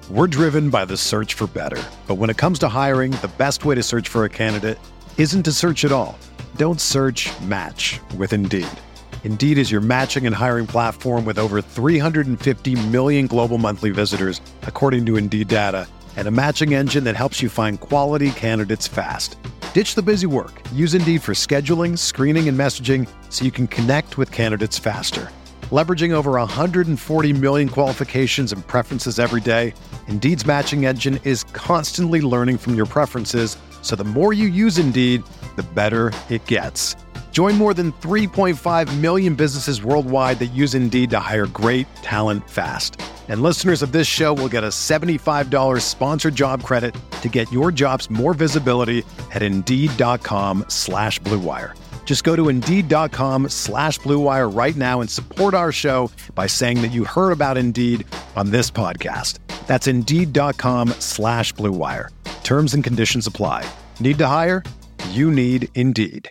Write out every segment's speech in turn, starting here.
We're driven by the search for better. But when it comes to hiring, the best way to search for a candidate isn't to search at all. Don't search, match with Indeed. Indeed is your matching and hiring platform with over 350 million global monthly visitors, according to Indeed data, and a matching engine that helps you find quality candidates fast. Ditch the busy work. Use Indeed for scheduling, screening, and messaging so you can connect with candidates faster. Leveraging over 140 million qualifications and preferences every day, Indeed's matching engine is constantly learning from your preferences, so the more you use Indeed, the better it gets. Join more than 3.5 million businesses worldwide that use Indeed to hire great talent fast. And listeners of this show will get a $75 sponsored job credit to get your jobs more visibility at Indeed.com/Blue Wire. Just go to Indeed.com/Blue Wire right now and support our show by saying that you heard about Indeed on this podcast. That's Indeed.com/Blue Wire. Terms and conditions apply. Need to hire? You need Indeed.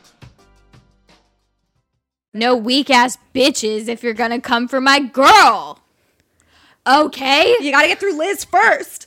No weak ass bitches if you're gonna come for my girl. Okay? You gotta get through Liz first.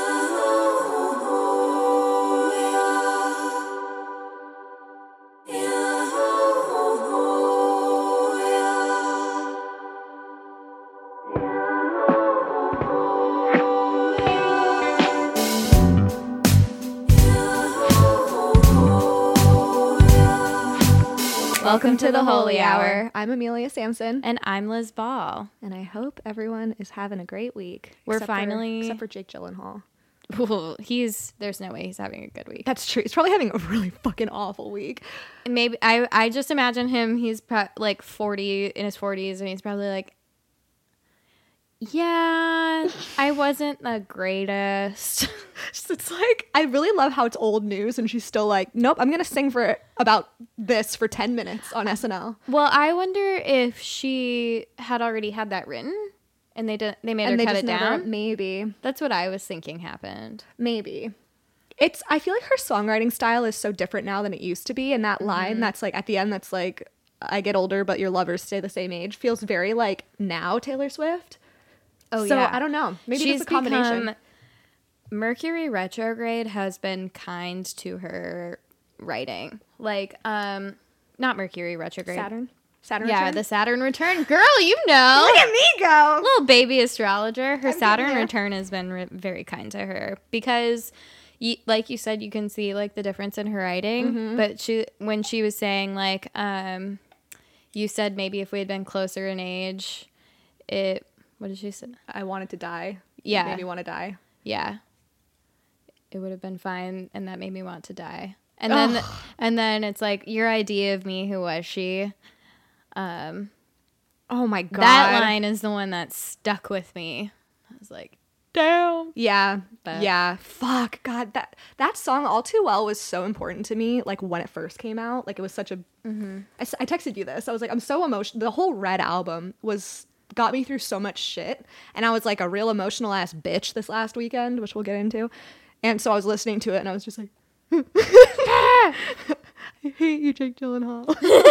Welcome to the Holy Hour. I'm Amelia Sampson. And I'm Liz Ball. And I hope everyone is having a great week. We're except for Jake Gyllenhaal. Ooh, there's no way he's having a good week. That's true. He's probably having a really fucking awful week. Maybe I just imagine him, he's like 40, in his 40s, and he's probably like, yeah, I wasn't the greatest. It's like, I really love how it's old news and she's still like, nope, I'm going to sing about this for 10 minutes on SNL. Well, I wonder if she had already had that written and they made her cut it down. Maybe. That's what I was thinking happened. Maybe. I feel like her songwriting style is so different now than it used to be. And that line that's like at the end, that's like, I get older, but your lovers stay the same age, feels very like now Taylor Swift. Oh, so, yeah. I don't know. Maybe She's it's a combination. Mercury retrograde has been kind to her writing. Like, not Mercury retrograde. Saturn yeah, return? the Saturn return. Girl, you know. Look at me go. Little baby astrologer. Her I'm Saturn return has been very kind to her because, like you said, you can see like the difference in her writing. But when she was saying like, you said maybe if we had been closer in age, what did she say? I wanted to die. Yeah. It made me want to die. Yeah. It would have been fine, and that made me want to die. And then it's like, your idea of me, who was she? Oh my God. That line is the one that stuck with me. I was like, damn. Yeah. But yeah. Fuck. God, that song All Too Well was so important to me, like when it first came out. Like it was such a I texted you this. I was like, I'm so emotional. The whole Red album got me through so much shit, and I was like a real emotional ass bitch this last weekend, which we'll get into. And so I was listening to it and I was just like, I hate you, Jake Gyllenhaal.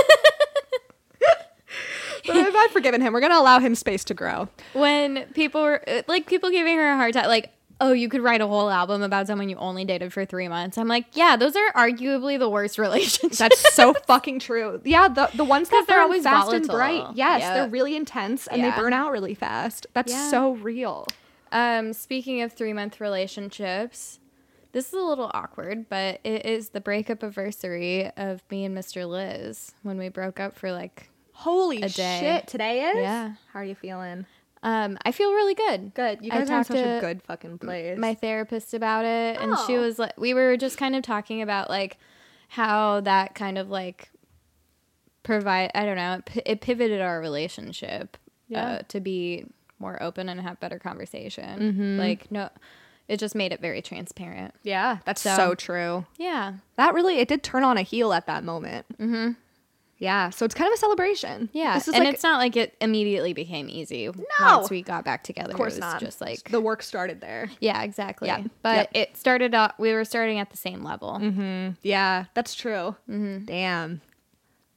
But I've forgiven him. We're gonna allow him space to grow. When people were people giving her a hard time, like, oh, you could write a whole album about someone you only dated for 3 months. I'm like, yeah, those are arguably the worst relationships. That's so fucking true. Yeah, the ones that they're burn always fast volatile. and bright. Yes, Yeah. they're really intense and they burn out really fast. That's so real. Speaking of 3-month relationships, this is a little awkward, but it is the breakup anniversary of me and Mr. Liz when we broke up for like Holy a day. shit, today is? Yeah. How are you feeling? I feel really good. Good. You guys are in such a good fucking place. My therapist about it, and she was like, we were just kind of talking about like how that kind of like I don't know, it pivoted our relationship to be more open and have better conversation. Like, no, it just made it very transparent. Yeah, that's so true. Yeah. It did turn on a heel at that moment. Yeah, so it's kind of a celebration. Yeah, this is and like, it's not like it immediately became easy once we got back together. Of course it was not. Just like the work started there. Yeah, exactly. Yeah. But it started out, we were starting at the same level. Yeah, that's true. Damn.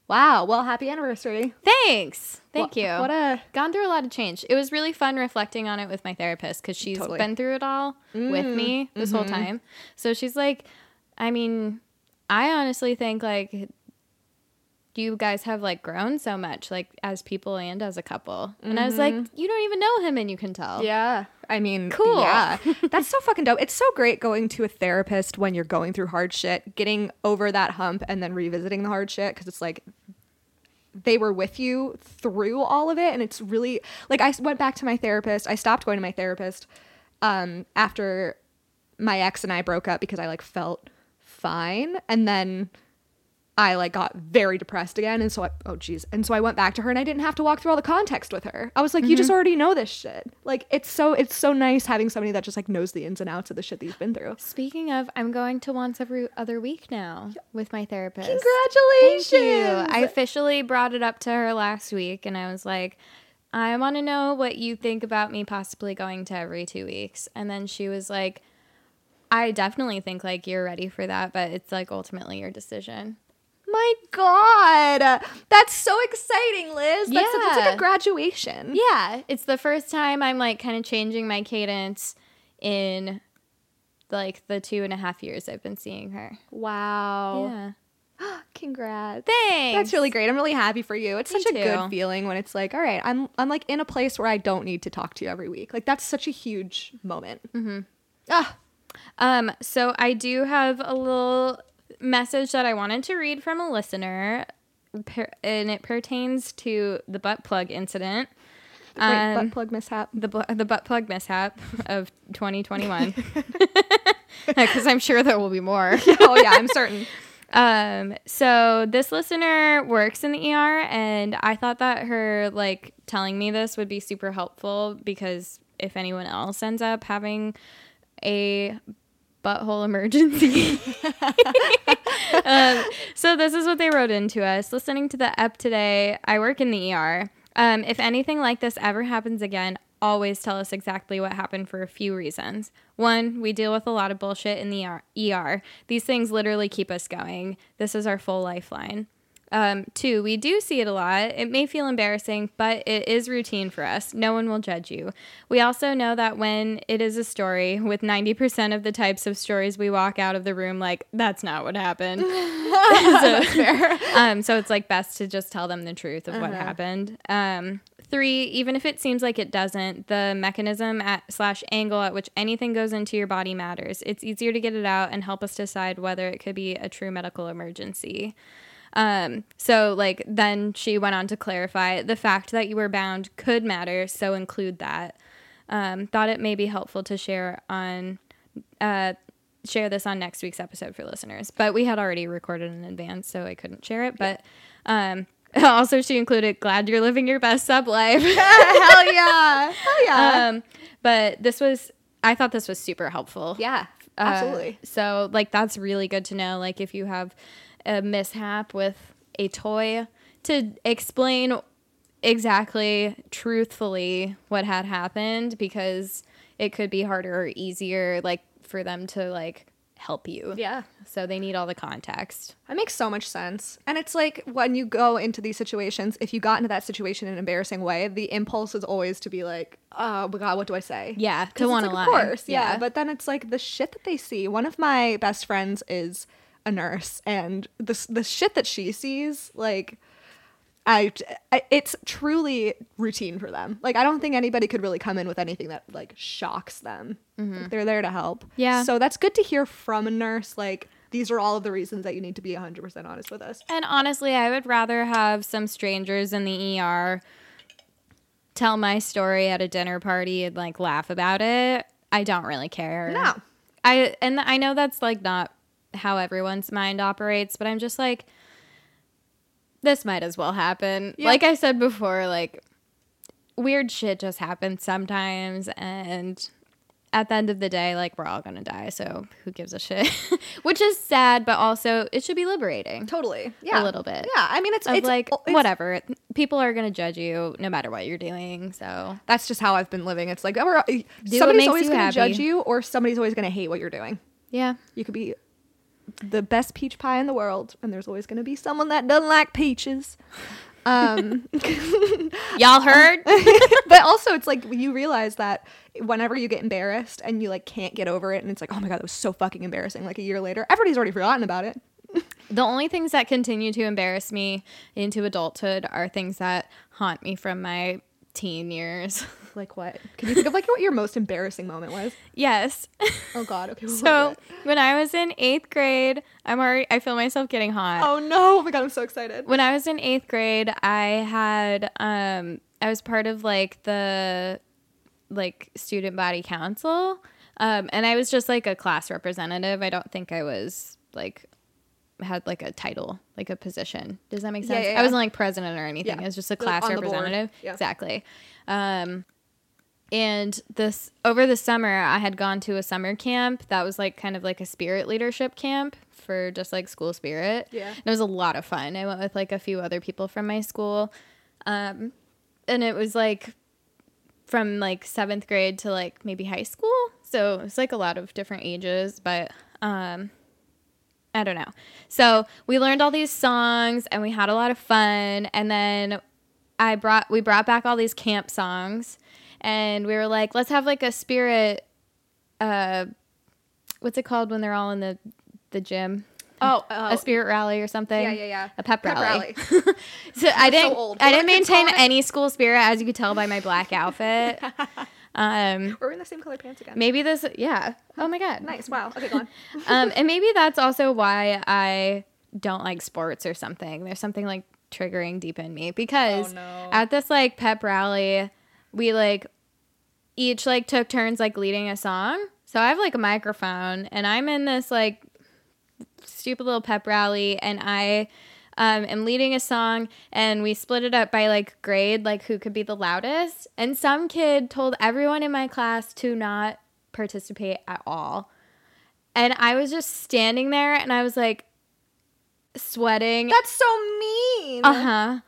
Wow. Well, happy anniversary. Thanks. Thank you. Gone through a lot of change. It was really fun reflecting on it with my therapist because she's been through it all with me this whole time. So she's like, I mean, I honestly think like you guys have like grown so much like as people and as a couple. And I was like, you don't even know him and you can tell. Yeah. I mean, cool. Yeah. That's so fucking dope. It's so great going to a therapist when you're going through hard shit, getting over that hump and then revisiting the hard shit. Cause it's like, they were with you through all of it. And it's really like, I went back to my therapist. I stopped going to my therapist, after my ex and I broke up because I like felt fine. And then I like got very depressed again. And so I went back to her and I didn't have to walk through all the context with her. I was like, you just already know this shit. Like, it's so nice having somebody that just like knows the ins and outs of the shit that you've been through. Speaking of, I'm going to once every other week now with my therapist. Congratulations. Thank you. I officially brought it up to her last week and I was like, I want to know what you think about me possibly going to every 2 weeks. And then she was like, I definitely think like you're ready for that, but it's like ultimately your decision. My God, that's so exciting, Liz. That's like a graduation. Yeah, it's the first time I'm like kind of changing my cadence in like the 2.5 years I've been seeing her. Wow. Yeah. Congrats. Thanks. That's really great. I'm really happy for you. It's Me such a too. good feeling when it's like, all right, I'm like in a place where I don't need to talk to you every week. Like that's such a huge moment. So I do have a little message that I wanted to read from a listener, and it pertains to the butt plug incident. Butt plug mishap. The butt plug mishap of 2021. Because I'm sure there will be more. Oh yeah, I'm certain. So this listener works in the ER, and I thought that her like telling me this would be super helpful because if anyone else ends up having a butthole emergency. So this is what they wrote into us. Listening to the ep today, I work in the ER. If anything like this ever happens again, always tell us exactly what happened for a few reasons. 1, we deal with a lot of bullshit in the ER. These things literally keep us going. This is our full lifeline. 2, we do see it a lot. It may feel embarrassing, but it is routine for us. No one will judge you. We also know that when it is a story, with 90% of the types of stories we walk out of the room like, that's not what happened. That's fair. So it's like best to just tell them the truth of what happened. 3, even if it seems like it doesn't, the mechanism / angle at which anything goes into your body matters. It's easier to get it out and help us decide whether it could be a true medical emergency. So like then she went on to clarify the fact that you were bound could matter, so include that. Thought it may be helpful to share this on next week's episode for listeners, but we had already recorded in advance, so I couldn't share it. But also she included, glad you're living your best sub life. Hell yeah. Hell yeah. But I thought this was super helpful. Yeah, absolutely. So like that's really good to know. Like if you have a mishap with a toy, to explain exactly truthfully what had happened, because it could be harder or easier like for them to like help you. Yeah. So they need all the context. That makes so much sense. And it's like when you go into these situations, if you got into that situation in an embarrassing way, the impulse is always to be like, oh my God, what do I say? Yeah, to want to lie. Of course, yeah. But then it's like the shit that they see. One of my best friends is a nurse, and the shit that she sees, like, it's truly routine for them. Like, I don't think anybody could really come in with anything that like shocks them. Like, they're there to help. Yeah. So that's good to hear from a nurse. Like, these are all of the reasons that you need to be 100% honest with us. And honestly, I would rather have some strangers in the ER tell my story at a dinner party and like laugh about it. I don't really care. No. I know that's like not how everyone's mind operates, but I'm just like, this might as well happen. Yeah. Like I said before, like weird shit just happens sometimes, and at the end of the day, like we're all gonna die, so who gives a shit? Which is sad, but also it should be liberating. Totally. Yeah. A little bit. Yeah. I mean, it's like whatever. People are gonna judge you no matter what you're doing. So that's just how I've been living. It's like somebody's always gonna judge you, or somebody's always gonna hate what you're doing. Yeah. You could be the best peach pie in the world, and there's always going to be someone that doesn't like peaches. Y'all heard? But also it's like you realize that whenever you get embarrassed and you like can't get over it, and it's like, oh my god, that was so fucking embarrassing, like a year later everybody's already forgotten about it. The only things that continue to embarrass me into adulthood are things that haunt me from my teen years. Like what? Can you think of like what your most embarrassing moment was? Yes. Oh god. Okay. So when I was in 8th grade, I feel myself getting hot. Oh no. Oh my god, I'm so excited. When I was in 8th grade, I was part of like the like student body council. And I was just like a class representative. I don't think I was like had like a title, like a position. Does that make sense? Yeah. I wasn't like president or anything. Yeah. It was just a class representative. Yeah. Exactly. And this over the summer, I had gone to a summer camp that was like kind of like a spirit leadership camp for just like school spirit. Yeah. And it was a lot of fun. I went with like a few other people from my school. And it was like from like 7th grade to like maybe high school. So it was like a lot of different ages, but I don't know. So we learned all these songs and we had a lot of fun. And then we brought back all these camp songs, and we were like, let's have like a spirit, what's it called when they're all in the gym? A spirit rally or something. Yeah. A pep rally. So I didn't maintain any school spirit, as you could tell by my black outfit. We're in the same color pants again. Maybe yeah. Oh my god. Nice. Wow. Okay, go on. And maybe that's also why I don't like sports or something. There's something like triggering deep in me, because at this like pep rally, we like each like took turns like leading a song. So I have like a microphone, and I'm in this like stupid little pep rally, and I am leading a song, and we split it up by like grade, like who could be the loudest. And some kid told everyone in my class to not participate at all. And I was just standing there, and I was like sweating. That's so mean. Uh-huh.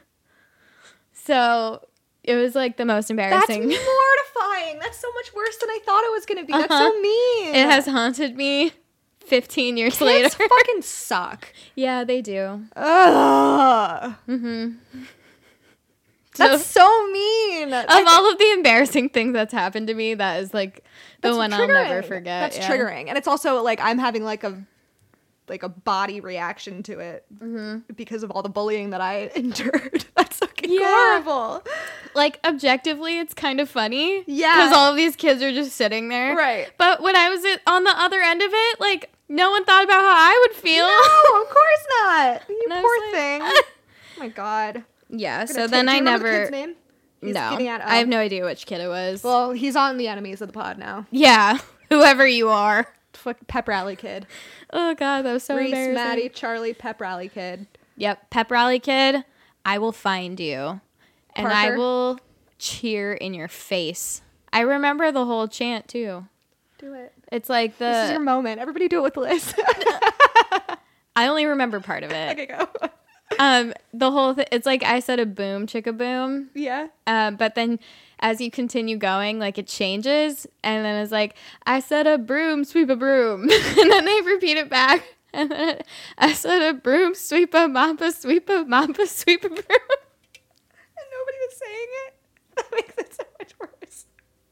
So it was like the most embarrassing. That's mortifying. That's so much worse than I thought it was going to be. That's so mean. It has haunted me 15 years later. Kids fucking suck. Yeah, they do. Ugh. Mm-hmm. That's so mean. Of all of the embarrassing things that's happened to me, that is like the one I'll never forget. That's triggering. And it's also like I'm having like a body reaction to it because of all the bullying that I endured. That's fucking horrible. Like objectively, it's kind of funny. Yeah. Because all of these kids are just sitting there. Right. But when I was on the other end of it, like no one thought about how I would feel. No, of course not. You And poor thing. Oh my god. Yeah. So then do you I remember never. the kid's name? He's No, getting at, I have no idea which kid it was. Well, he's on the enemies of the pod now. Yeah, whoever you are. Fuck pep rally kid. Oh god, that was so Reese, embarrassing. Maddie, Charlie, pep rally kid. Yep, pep rally kid. I will find you, and I Parker? will cheer in your face. I remember the whole chant too. Do it. It's like This is your moment. Everybody do it with Liz. I only remember part of it. Okay, go. The whole thing. It's like I said a boom, chicka boom. Yeah. But then as you continue going, like it changes, and then it's like I said a broom, sweep a broom, and then they repeat it back, and then I said a broom, sweep a mappa, sweep a mappa, sweep a broom. And nobody was saying it. That makes it so much worse.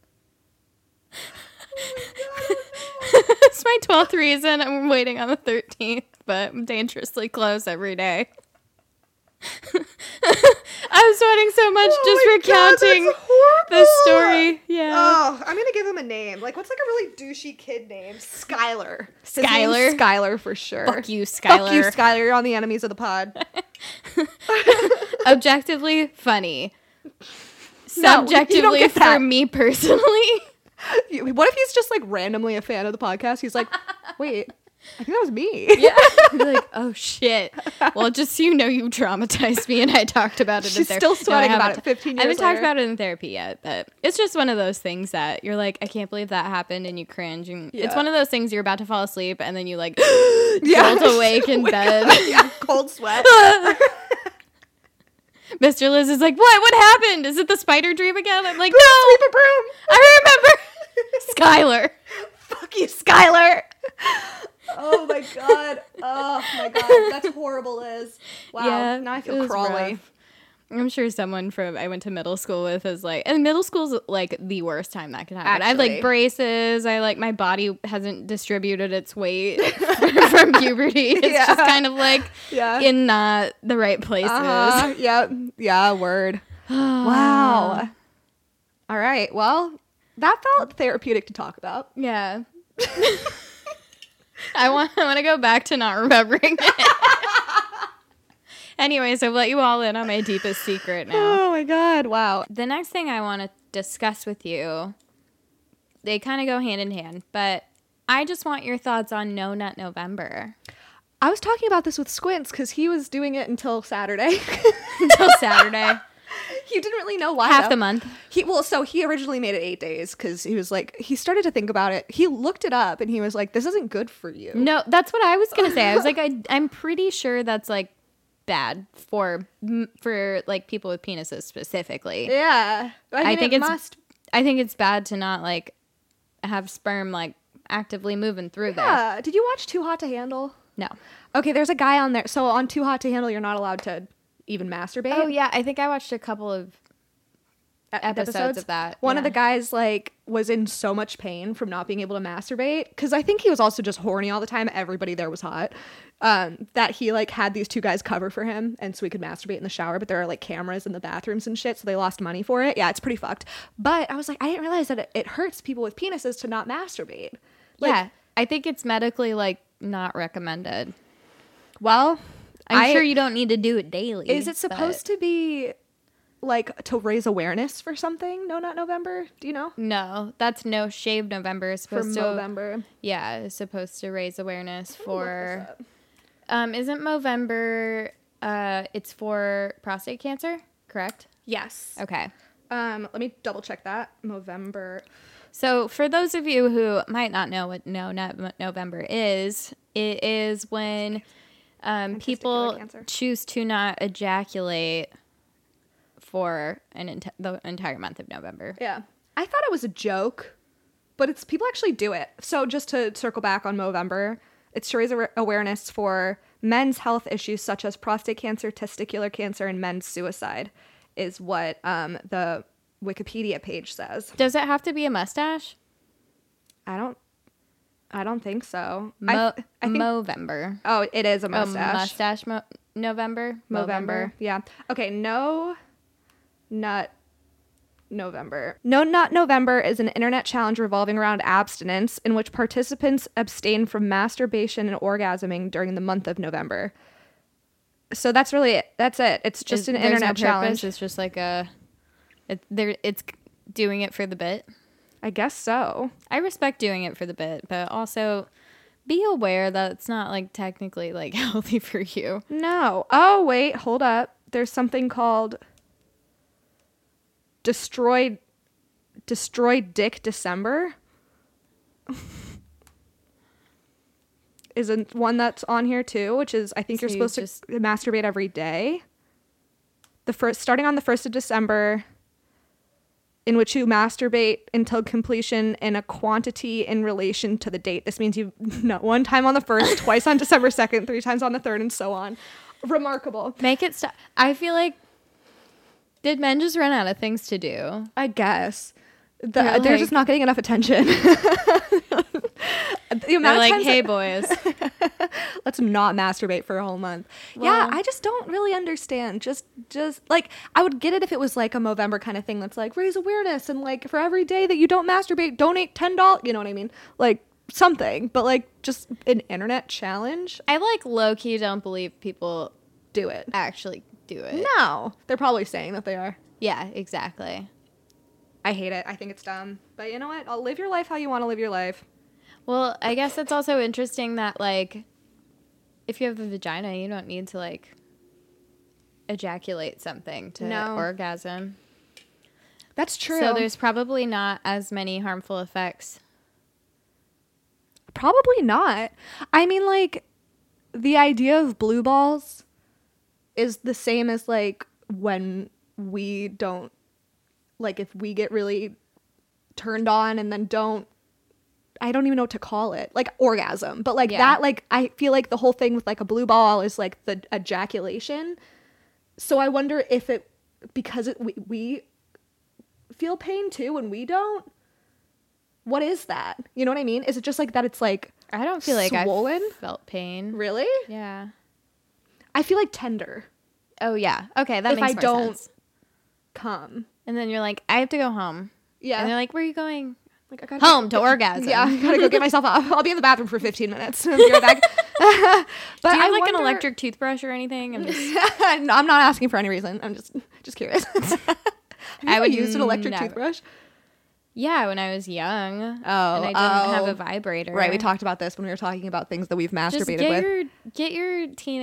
Oh my god. Oh no. It's my 12th reason. I'm waiting on the 13th, but I'm dangerously close every day. I'm sweating so much just recounting the story. Yeah. Oh, I'm gonna give him a name. Like, what's like a really douchey kid name? Skylar. His name's Skylar? Skylar for sure. Fuck you, Skylar. Fuck you, Skylar. You're on the enemies of the pod. Objectively funny. No, you don't Subjectively get for that. me personally. What if he's just like randomly a fan of the podcast? He's like, wait, I think that was me. Yeah. You're like, oh shit. Well, just so you know, you traumatized me, and I talked about it in She's therapy. still sweating I about haven't. it 15 years I haven't talked later. about it in therapy yet, but it's just one of those things that you're like, I can't believe that happened, and you cringe. And Yeah. it's one of those things you're about to fall asleep, and then you like Yeah. jolt awake in bed. Yeah, cold sweat. Mr. Liz is like, what happened? Is it the spider dream again? I'm like, Sweep no, a broom. I remember. Skylar. Fuck you, Skylar. Oh my god. Oh my god. That's horrible, Liz. Wow. Yeah, Now I it feel was crawly. rough. I'm sure someone from I went to middle school with is like, and middle school's like the worst time that could happen. I have Actually. like braces. I like my body hasn't distributed its weight from puberty. It's Yeah. just kind of like Yeah. in not the right places. Yep. Yeah, word. Wow. All right. Well, that felt therapeutic to talk about. Yeah. I want to go back to not remembering it. Anyways, I've let you all in on my deepest secret now. Oh my god. Wow. The next thing I want to discuss with you, they kind of go hand in hand, but I just want your thoughts on No Nut November. I was talking about this with Squints because he was doing it until Saturday. Until Saturday. He didn't really know why. Half though. the month. So he originally made it 8 days because he was like, he started to think about it. He looked it up and he was like, this isn't good for you. No, that's what I was going to say. I was like, I'm pretty sure that's like bad for like people with penises specifically. Yeah. I think it's bad to not like have sperm like actively moving through there. Yeah. Did you watch Too Hot to Handle? No. Okay, there's a guy on there. So on Too Hot to Handle, you're not allowed to even masturbate. Oh yeah, I think I watched a couple of episodes of that. One of Yeah. the guys like was in so much pain from not being able to masturbate because I think he was also just horny all the time. Everybody there was hot. That he like had these two guys cover for him and so he could masturbate in the shower, but there are like cameras in the bathrooms and shit, so they lost money for it. Yeah, it's pretty fucked. But I was like, I didn't realize that it hurts people with penises to not masturbate. Like, Yeah, I think it's medically like not recommended. well, I'm sure you don't need to do it daily. Is it supposed to be like to raise awareness for something? No Nut November? Do you know? No, that's No Shave November. It's For supposed to November. Yeah, it's supposed to raise awareness Look for this up. isn't Movember it's for prostate cancer, correct? Yes. Okay. Let me double check that. November. So for those of you who might not know what No Nut November is, it is when people cancer. choose to not ejaculate for the entire month of November. Yeah. I thought it was a joke, but it's people actually do it. So just to circle back on Movember, it's to raise awareness for men's health issues such as prostate cancer, testicular cancer, and men's suicide is what the Wikipedia page says. Does it have to be a mustache? I don't think so. I think Movember. Oh, it is a Oh, mustache. November. Movember. Yeah. Okay. No Nut November. No Nut November is an internet challenge revolving around abstinence in which participants abstain from masturbation and orgasming during the month of November. So that's really it. That's it. It's just an There's internet no challenge. purpose. It's just like it's doing it for the bit. I guess so. I respect doing it for the bit, but also be aware that it's not like technically like healthy for you. No. Oh, wait. Hold up. There's something called Destroy Dick December. Is one that's on here too, which is I think So you're you supposed to masturbate every day. Starting on the 1st of December, in which you masturbate until completion in a quantity in relation to the date. This means you one time on the 1st, twice on December 2nd, 3 times on the 3rd, and so on. Remarkable. Make it stop. I feel like did men just run out of things to do? I guess. They're They're like- just not getting enough attention. The They're amount of like, times hey that- boys. let's not masturbate for a whole month. Well- Yeah, I just don't really understand. Just like I would get it if it was like a Movember kind of thing that's like raise awareness and like for every day that you don't masturbate, donate $10. You know what I mean? Like something, but like just an internet challenge. I like low key don't believe people Do it. actually do it. No, they're probably saying that they are. Yeah, exactly. I hate it. I think it's dumb. But you know what? I'll live your life how you want to live your life. Well, I guess it's also interesting that like if you have a vagina, you don't need to like ejaculate something to No. orgasm. That's true. So there's probably not as many harmful effects. Probably not. I mean, like, the idea of blue balls is the same as, like, when we don't, like, if we get really turned on and then don't I don't even know what to call it, like orgasm, but like Yeah. that, like I feel like the whole thing with like a blue ball is like the ejaculation. So I wonder if it, because we feel pain too and we don't. What is that? You know what I mean? Is it just like that? It's like I don't feel like swollen? I felt pain. Really? Yeah. I feel like tender. Oh yeah. Okay, that If makes I more don't sense. come. And then you're like, I have to go home. Yeah. And they're like, where are you going? Like I gotta Home to orgasm. Yeah, I gotta go get myself up. I'll be in the bathroom for 15 minutes. I'll be right back. But Do you have I like an wonder- electric toothbrush or anything? I'm just No, I'm not asking for any reason. I'm just curious. I would use an electric never. toothbrush. Yeah, when I was young. Oh, And I didn't have a vibrator. Right, we talked about this when we were talking about things that we've Just masturbated with. get your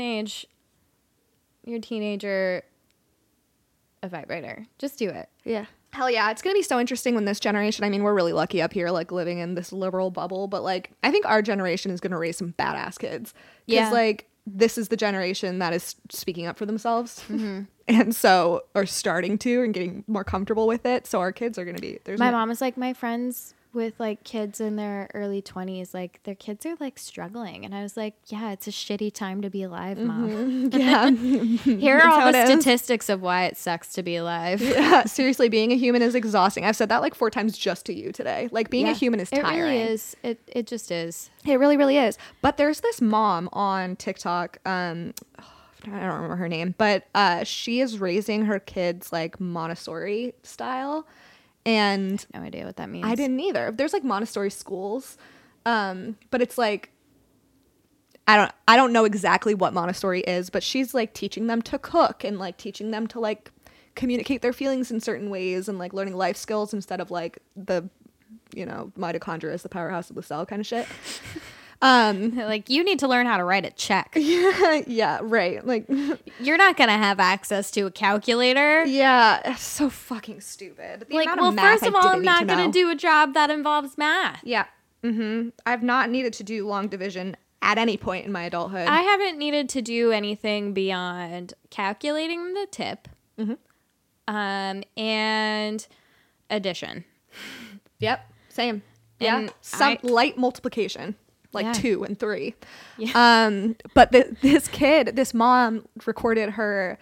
teenager a vibrator. Just do it. Yeah. Hell yeah, it's gonna be so interesting when this generation, I mean, we're really lucky up here, like living in this liberal bubble, but like I think our generation is gonna raise some badass kids. Because Yeah. like this is the generation that is speaking up for themselves. And so are starting to and getting more comfortable with it. So our kids are gonna be My mom is like, my friends with like kids in their early 20s, like their kids are like struggling. And I was like, yeah, it's a shitty time to be alive, Mom. Yeah. Here are That's all how the it is. statistics of why it sucks to be alive. Yeah, seriously, being a human is exhausting. I've said that like 4 times just to you today. Like being a human is tiring. It really is. It just is. It really, really is. But there's this mom on TikTok. I don't remember her name, but she is raising her kids like Montessori style, and No idea what that means. I didn't either. There's like Montessori schools, but it's like I don't know exactly what Montessori is, but she's like teaching them to cook and like teaching them to like communicate their feelings in certain ways and like learning life skills instead of like the mitochondria is the powerhouse of the cell kind of shit. Like, you need to learn how to write a check. Yeah, right. Like, You're not going to have access to a calculator. yeah, it's so fucking stupid. The Like, amount of well, math first I of all, didn't I'm need not to going know. to do a job that involves math. Yeah. I've not needed to do long division at any point in my adulthood. I haven't needed to do anything beyond calculating the tip and addition. Yep. Same. Yeah. And Some light multiplication, like Yeah. 2 and 3. Yeah. But this mom recorded her,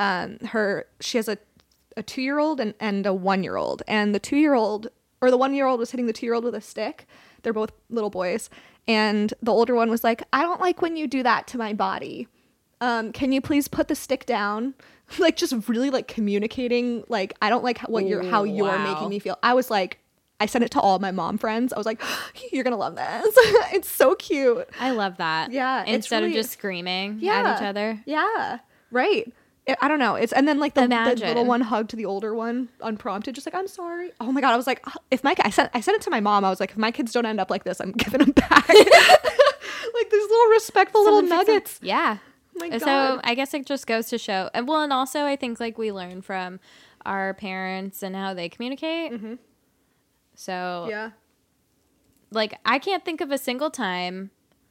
she has a 2-year-old and a 1-year-old, and the 2-year-old or the 1-year-old was hitting the 2-year-old with a stick. They're both little boys. And the older one was like, I don't like when you do that to my body. Can you please put the stick down? Like, just really like communicating. Like, I don't like how you're Wow. making me feel. I was like, I sent it to all my mom friends. I was like, you're going to love this. It's so cute. I love that. Yeah, it's Instead really- of just screaming at Yeah. each other. Yeah. Right. I don't know. And then like the Imagine. little one hugged the older one unprompted, just like, I'm sorry. Oh my God. I was like, I sent it to my mom. I was like, if my kids don't end up like this, I'm giving them back. Like these little respectful little Someone fix nuggets. it. Yeah. Oh my So God. I guess it just goes to show. And well, and also I think like we learn from our parents and how they communicate. So Yeah. like I can't think of a single time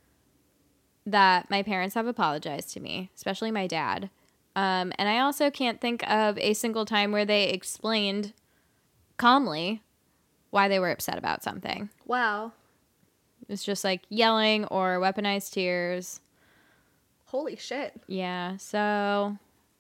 that my parents have apologized to me, especially my dad. And I also can't think of a single time where they explained calmly why they were upset about something. Wow. It's just like yelling or weaponized tears. Holy shit. Yeah, so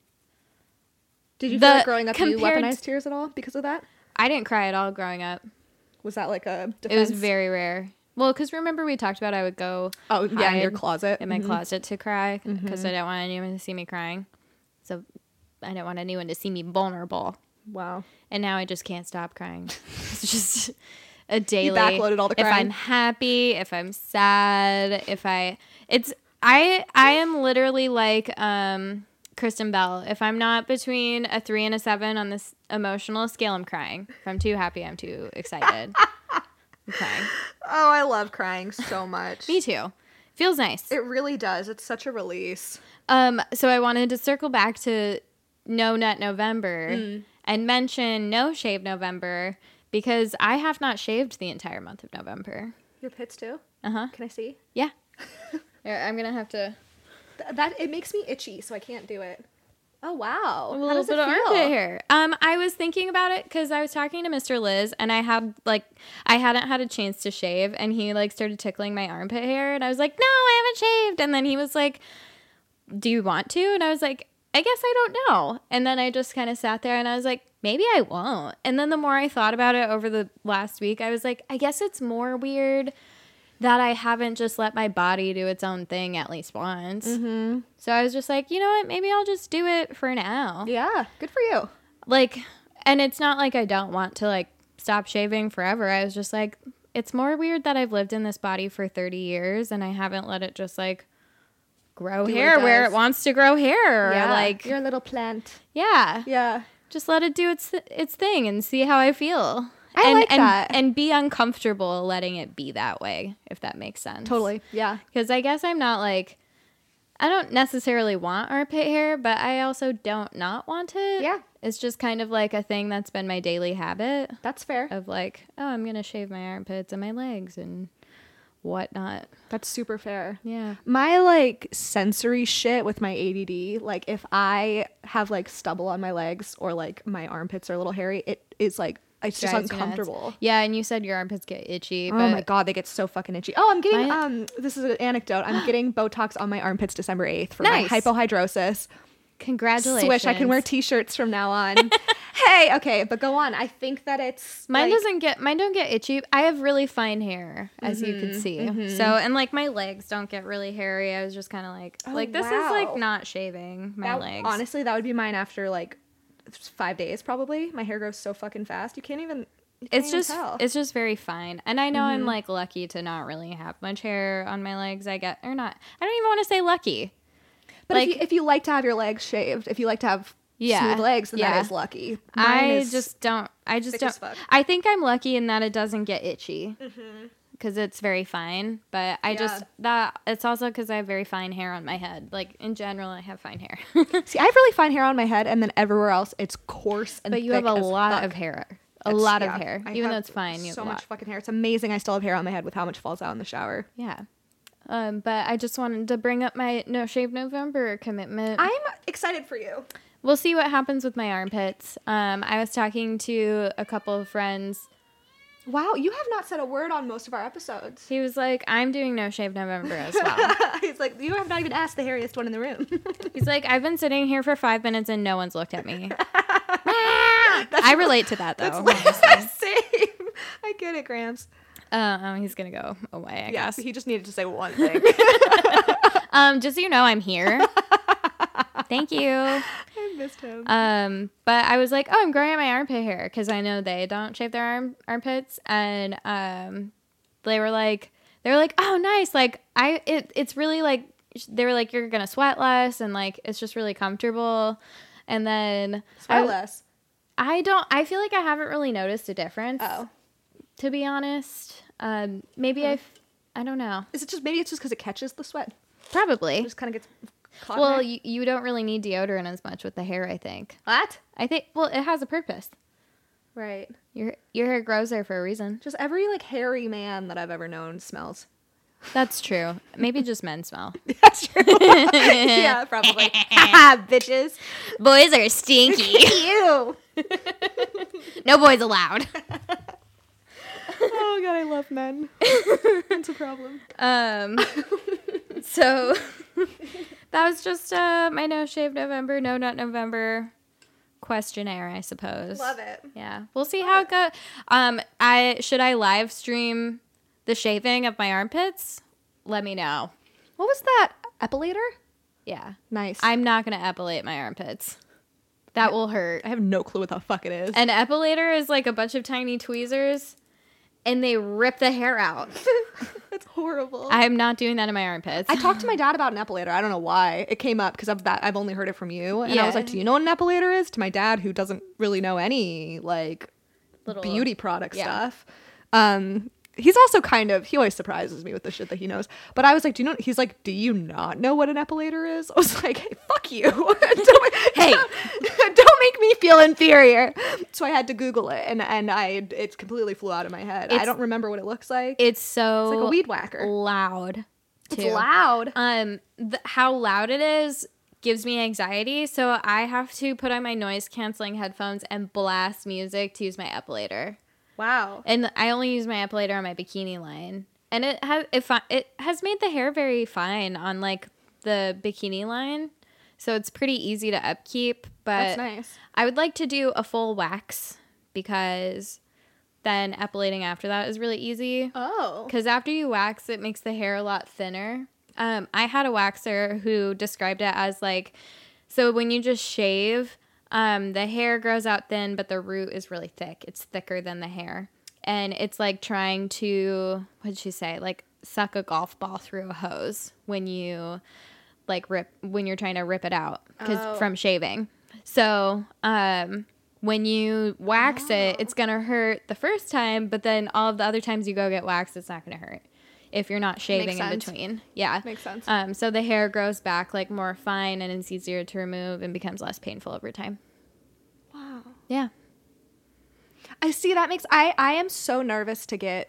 Did you feel The- like growing up you compared weaponized tears at all because of that? I didn't cry at all growing up. Was that like a defense? It was very rare. Well, because remember we talked about I would go Oh, yeah, in your hide closet. in my closet to cry because I didn't want anyone to see me crying. So I didn't want anyone to see me vulnerable. Wow. And now I just can't stop crying. It's just a daily. backloaded all the If crying. I'm happy, if I'm sad, I am literally like Kristen Bell. If I'm not between a 3 and a 7 on this emotional scale, I'm crying. If I'm too happy, I'm too excited. I'm crying. Oh, I love crying so much. Me too. Feels nice. It really does. It's such a release. So I wanted to circle back to No Nut November and mention No Shave November because I have not shaved the entire month of November. Your pits too? Uh-huh. Can I see? Yeah. Here, I'm going to have to... That it makes me itchy, so I can't do it. Oh wow. A little bit of armpit hair. I was thinking about it because I was talking to Mr. Liz, and I hadn't had a chance to shave, and he like started tickling my armpit hair, and I was like, no, I haven't shaved. And then he was like, do you want to? And I was like, I guess I don't know. And then I just kind of sat there, and I was like, maybe I won't. And then the more I thought about it over the last week, I was like, I guess it's more weird that I haven't just let my body do its own thing at least once. Mm-hmm. So I was just like, you know what? Maybe I'll just do it for now. Yeah, good for you. Like, and it's not like I don't want to like stop shaving forever. I was just like, it's more weird that I've lived in this body for 30 years and I haven't let it just like grow hair where it wants to grow hair. Yeah, or like your little plant. Yeah. Yeah. Just let it do its thing and see how I feel. I like that. And be uncomfortable letting it be that way, if that makes sense. Totally. Yeah. Because I guess I'm not like, I don't necessarily want armpit hair, but I also don't not want it. Yeah. It's just kind of like a thing that's been my daily habit. That's fair. Of like, oh, I'm going to shave my armpits and my legs and whatnot. That's super fair. Yeah. My like sensory shit with my ADD, like if I have like stubble on my legs or like my armpits are a little hairy, it is like, it's just uncomfortable. Yeah, and you said your armpits get itchy. Oh my God, they get so fucking itchy. Oh, I'm getting, this is an anecdote. I'm getting Botox on my armpits December 8th for my hypohidrosis. Congratulations. Swish, I can wear t-shirts from now on. Hey, okay, but go on. I think that it's mine don't get itchy. I have really fine hair, as you can see. Mm-hmm. So, and like my legs don't get really hairy. I was just kind of like, this is like not shaving my legs. Honestly, that would be mine after like 5 days probably. My hair grows so fucking fast. You can't even tell. It's just very fine. And I know I'm like lucky to not really have much hair on my legs. I don't even want to say lucky. But like, if you like to have your legs shaved, if you like to have smooth legs, then that is lucky. I just don't. I think I'm lucky in that it doesn't get itchy because it's very fine. But it's also because I have very fine hair on my head. Like in general, I have fine hair. See, I have really fine hair on my head, and then everywhere else, it's coarse and. But you have a lot of hair. A lot of hair, even though it's fine. You have so much fucking hair. It's amazing. I still have hair on my head with how much falls out in the shower. Yeah. But I just wanted to bring up my No Shave November commitment. I'm excited for you. We'll see what happens with my armpits. I was talking to a couple of friends. Wow, you have not said a word on most of our episodes. He was like, I'm doing No Shave November as well. He's like, you have not even asked the hairiest one in the room. He's like, I've been sitting here for 5 minutes and no one's looked at me. I relate to that, though. Same. I get it, Gramps. He's gonna go away, I guess. He just needed to say one thing. Just so you know, I'm here. Thank you. I missed him. But I was like, oh, I'm growing out my armpit hair because I know they don't shave their armpits, and they were like, oh, nice. Like it's really like they were like, you're gonna sweat less, and like it's just really comfortable. And then sweat less. I feel like I haven't really noticed a difference. Oh. To be honest, maybe I don't know. Is it just maybe it's just because it catches the sweat? Probably. It just kind of gets caught. Well, you don't really need deodorant as much with the hair, I think. What? I think it has a purpose. Right. Your hair grows there for a reason. Just every like hairy man that I've ever known smells. That's true. Maybe just men smell. That's true. Yeah, probably. Bitches. Boys are stinky. Ew. No boys allowed. Oh God, I love men. That's a problem. So that was just my No Shave November, No Nut November questionnaire, I suppose. Love it. Yeah, we'll see how it goes. Should I live stream the shaving of my armpits? Let me know. What was that? Epilator? Yeah. Nice. I'm not gonna epilate my armpits. That will hurt. I have no clue what the fuck it is. An epilator is like a bunch of tiny tweezers, and they rip the hair out. That's horrible. I'm not doing that in my armpits. I talked to my dad about an epilator. I don't know why. It came up because of that. I've only heard it from you. And I was like, do you know what an epilator is? To my dad, who doesn't really know any like little beauty product stuff. He's also he always surprises me with the shit that he knows. But I was like, he's like, do you not know what an epilator is? I was like, hey, fuck you. Don't make me feel inferior. So I had to Google it, and it completely flew out of my head. I don't remember what it looks like. It's like a weed whacker. Loud. Too. It's loud. How loud it is gives me anxiety. So I have to put on my noise canceling headphones and blast music to use my epilator. Wow. And I only use my epilator on my bikini line. And it has made the hair very fine on like the bikini line. So it's pretty easy to upkeep. But That's nice. I would like to do a full wax because then epilating after that is really easy. Oh. Because after you wax, it makes the hair a lot thinner. I had a waxer who described it as like, so when you just shave, the hair grows out thin, but the root is really thick. It's thicker than the hair. And it's like trying to, what did she say? Like suck a golf ball through a hose when you like when you're trying to rip it out from shaving. So, when you wax it, it's going to hurt the first time, but then all of the other times you go get waxed, it's not going to hurt if you're not shaving in between. Yeah. Makes sense. So the hair grows back like more fine and it's easier to remove and becomes less painful over time. Wow. Yeah. I see that makes I am so nervous to get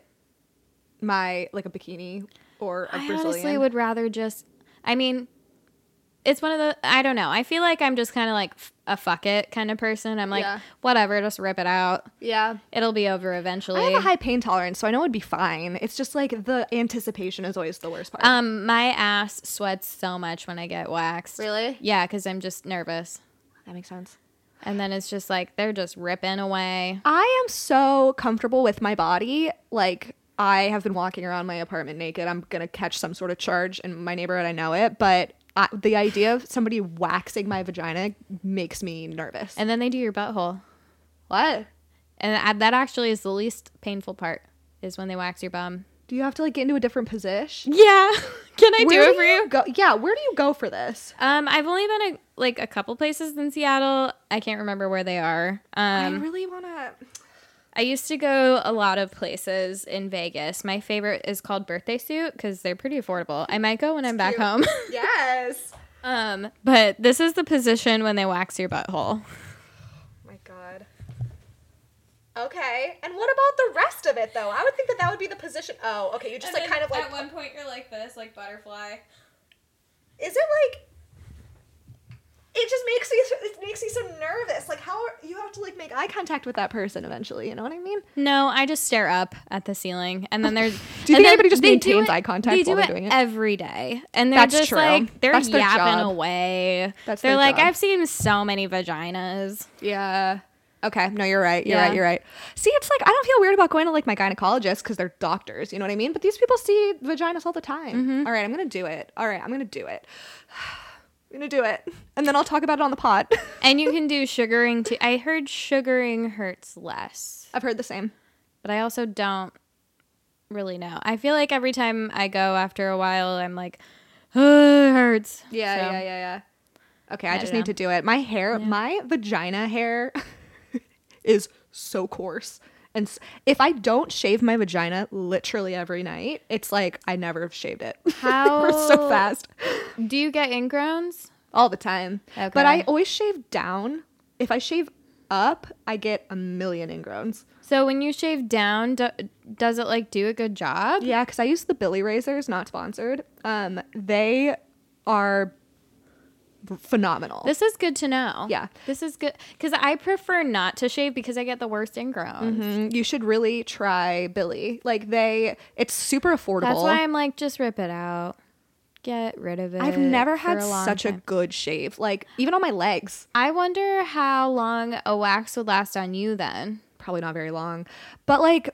my like a bikini or a Brazilian. I honestly would rather just, I mean, it's one of the, I don't know. I feel like I'm just kind of like a fuck it kind of person. I'm like, whatever, just rip it out. Yeah. It'll be over eventually. I have a high pain tolerance, so I know it'd be fine. It's just like the anticipation is always the worst part. My ass sweats so much when I get waxed. Really? Yeah, because I'm just nervous. That makes sense. And then it's just like, they're just ripping away. I am so comfortable with my body. Like, I have been walking around my apartment naked. I'm going to catch some sort of charge in my neighborhood. I know it. But the idea of somebody waxing my vagina makes me nervous. And then they do your butthole. What? And that actually is the least painful part, is when they wax your bum. Do you have to like get into a different position? Yeah. Can I do it for you? Go? Yeah. Where do you go for this? I've only been a couple places in Seattle. I can't remember where they are. I really want to. I used to go a lot of places in Vegas. My favorite is called Birthday Suit because they're pretty affordable. I might go when I'm back home. Yes. But this is the position when they wax your butthole. My God. Okay. And what about the rest of it, though? I would think that would be the position. Oh, okay. You just like kind of like. At one point, you're like this, like butterfly. Is it like? It just makes me so nervous. Like, how you have to like make eye contact with that person eventually. You know what I mean? No, I just stare up at the ceiling, and then there's. Do you think anybody just maintains eye contact while they're doing it? Every day, and they're That's just true. like they're That's their yapping job. away. That's they're their like, job. I've seen so many vaginas. Yeah. Okay. No, you're right. You're Yeah. right. You're right. See, it's like I don't feel weird about going to like my gynecologist because they're doctors. You know what I mean? But these people see vaginas all the time. Mm-hmm. All right, I'm gonna do it. All right, I'm gonna do it. I'm gonna do it, and then I'll talk about it on the pod. And you can do sugaring too. I heard sugaring hurts less, I've heard the same. but I also don't really know. I feel like every time I go after a while, I'm like, oh, it hurts. Yeah, So, yeah. Okay, I I just don't need to do it. My hair, my vagina hair is so coarse. And if I don't shave my vagina literally every night, it's like I never have shaved it. How- We're so fast. Do you get ingrowns? All the time. Okay. But I always shave down. If I shave up, I get a million ingrowns. So when you shave down, does it like do a good job? Yeah, because I use the Billy razors, not sponsored. They are phenomenal. This is good to know. Yeah. This is good because I prefer not to shave because I get the worst ingrowns. You should really try Billy. Like it's super affordable. That's why I'm like, just rip it out. Get rid of it. I've never for had a long such a time. good shave. Like even on my legs. I wonder how long a wax would last on you then. Probably not very long. But like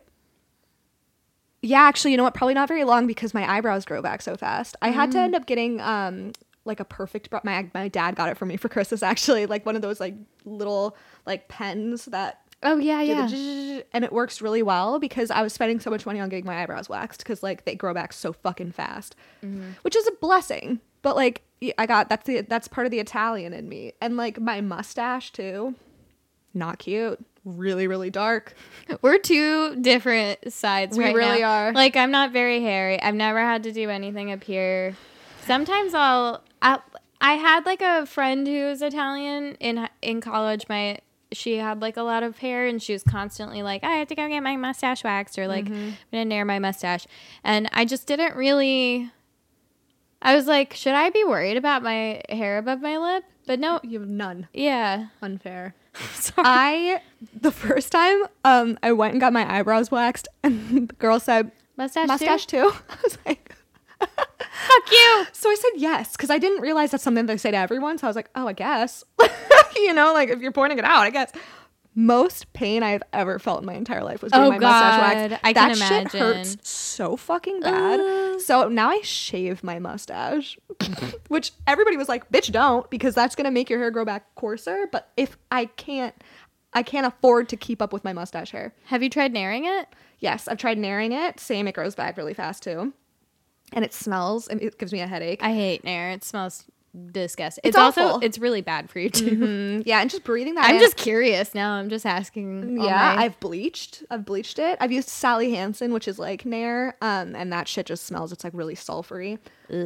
yeah, actually, you know what? Probably not very long because my eyebrows grow back so fast. I had to end up getting like a perfect my dad got it for me for Christmas actually, like one of those like little like pens that Oh yeah, do yeah. the zzz, and it works really well because I was spending so much money on getting my eyebrows waxed because like they grow back so fucking fast, which is a blessing. But like that's part of the Italian in me, and like my mustache too, not cute, really really dark. We're two different sides. We right really now. are. Like I'm not very hairy. I've never had to do anything up here. Sometimes I had like a friend who was Italian in college. She had like a lot of hair and she was constantly like, I have to go get my mustache waxed or like I'm gonna nair my mustache. And I just didn't really, I was like, should I be worried about my hair above my lip? But no. You have none. Yeah. Unfair. Sorry. The first time I went and got my eyebrows waxed, and the girl said, Mustache too? I was like, fuck you. So I said yes, because I didn't realize that's something they say to everyone. So I was like, oh, I guess. Like if you're pointing it out, I guess. Most pain I've ever felt in my entire life was doing my mustache wax. I that can shit imagine. hurts so fucking bad. So now I shave my mustache, which everybody was like, bitch, don't, because that's going to make your hair grow back coarser. But if I can't afford to keep up with my mustache hair. Have you tried naring it? Yes, I've tried naring it. Same, it grows back really fast too. And it smells, and it gives me a headache. I hate nair. It smells disgusting. It's also awful. it's really bad for you too. Mm-hmm. Yeah, and just breathing that I'm in. just curious now. I'm just asking. Yeah, I've bleached it. I've used Sally Hansen, which is like Nair, and that shit just smells. It's like really sulfury.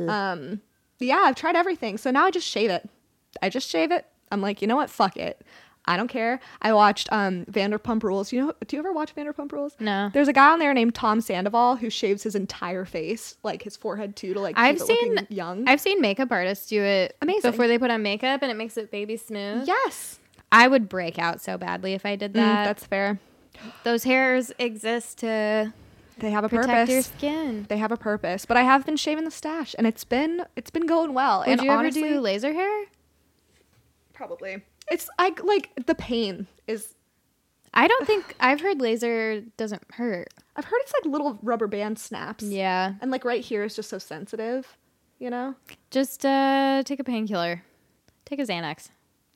Yeah, I've tried everything. So now I just shave it. I'm like, you know what? Fuck it. I don't care. I watched Vanderpump Rules. Do you ever watch Vanderpump Rules? No. There's a guy on there named Tom Sandoval who shaves his entire face, like his forehead too, to like keep it looking young. I've seen makeup artists do it Amazing before they put on makeup, and it makes it baby smooth. Yes. I would break out so badly if I did that. That's fair. Those hairs exist to They have a protect purpose. your skin. They have a purpose. But I have been shaving the stash, and it's been going well. Would and you honestly, ever do laser hair? Probably. It's like the pain is. I don't think I've heard laser doesn't hurt. I've heard it's like little rubber band snaps. Yeah. And like right here is just so sensitive, you know? Just take a painkiller. Take a Xanax.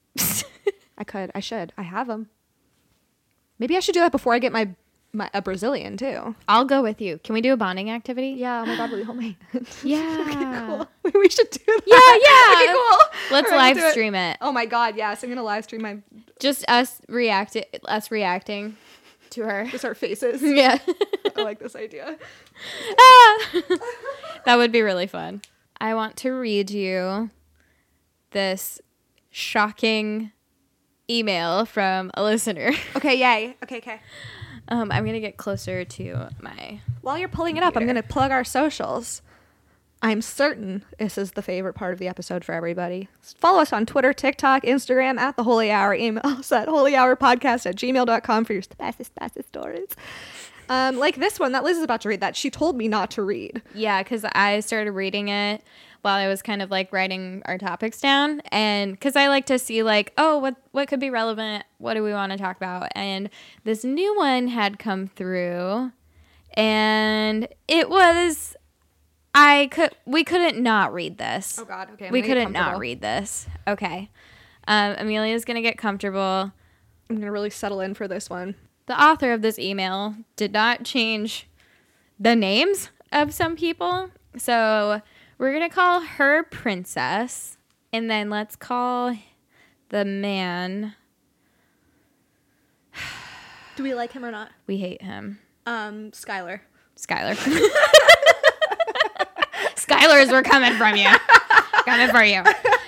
I should. I have them. Maybe I should do that before I get a Brazilian too. I'll go with you. Can we do a bonding activity? Yeah. Oh my God, will you hold me? Yeah. Cool. We should do that. Yeah. Okay, cool. Let's All right, live do stream it. Oh my God, yes. I'm gonna live stream my Just us reacting to her. just our faces. Yeah. I like this idea. That would be really fun. I want to read you this shocking email from a listener. Okay, yay. Okay. I'm going to get closer to my... While you're pulling it up, I'm going to plug our socials. I'm certain this is the favorite part of the episode for everybody. Follow us on Twitter, TikTok, Instagram, at The Holy Hour. Email us at holyhourpodcast@gmail.com for your fastest stories. Like this one that Liz is about to read that she told me not to read. Yeah, because I started reading it while I was kind of like writing our topics down, and because I like to see like, oh, what could be relevant, what do we want to talk about, and this new one had come through, and it was we couldn't not read this. Oh God, okay. We couldn't not read this. Okay, Amelia's gonna get comfortable. I'm gonna really settle in for this one. The author of this email did not change the names of some people, so we're going to call her Princess, and then let's call the man... Do we like him or not? We hate him. Skylar. Skylar. Skylers, we're coming from you. Coming for you.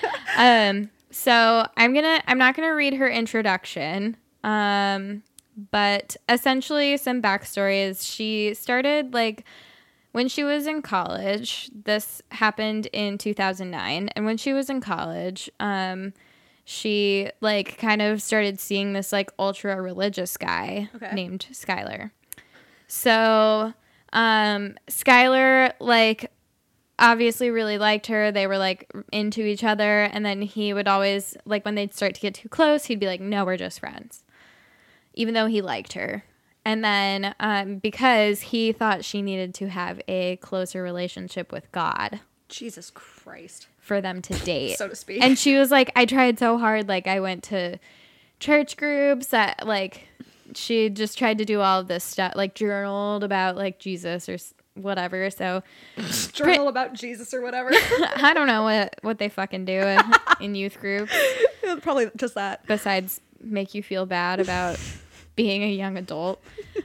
So I'm not gonna read her introduction. But essentially some backstory is she started like when she was in college. This happened in 2009, and when she was in college, she like kind of started seeing this like ultra religious guy named Skylar. So Skylar like obviously really liked her. They were like into each other, and then he would always like when they'd start to get too close, he'd be like, no, we're just friends, even though he liked her. And then because he thought she needed to have a closer relationship with God. Jesus Christ. For them to date. So to speak. And she was like, I tried so hard. Like, I went to church groups that, like, she just tried to do all of this stuff, like, journaled about, like, Jesus or whatever. So, journal about Jesus or whatever. I don't know what they fucking do in youth groups. Probably just that. Besides make you feel bad about being a young adult.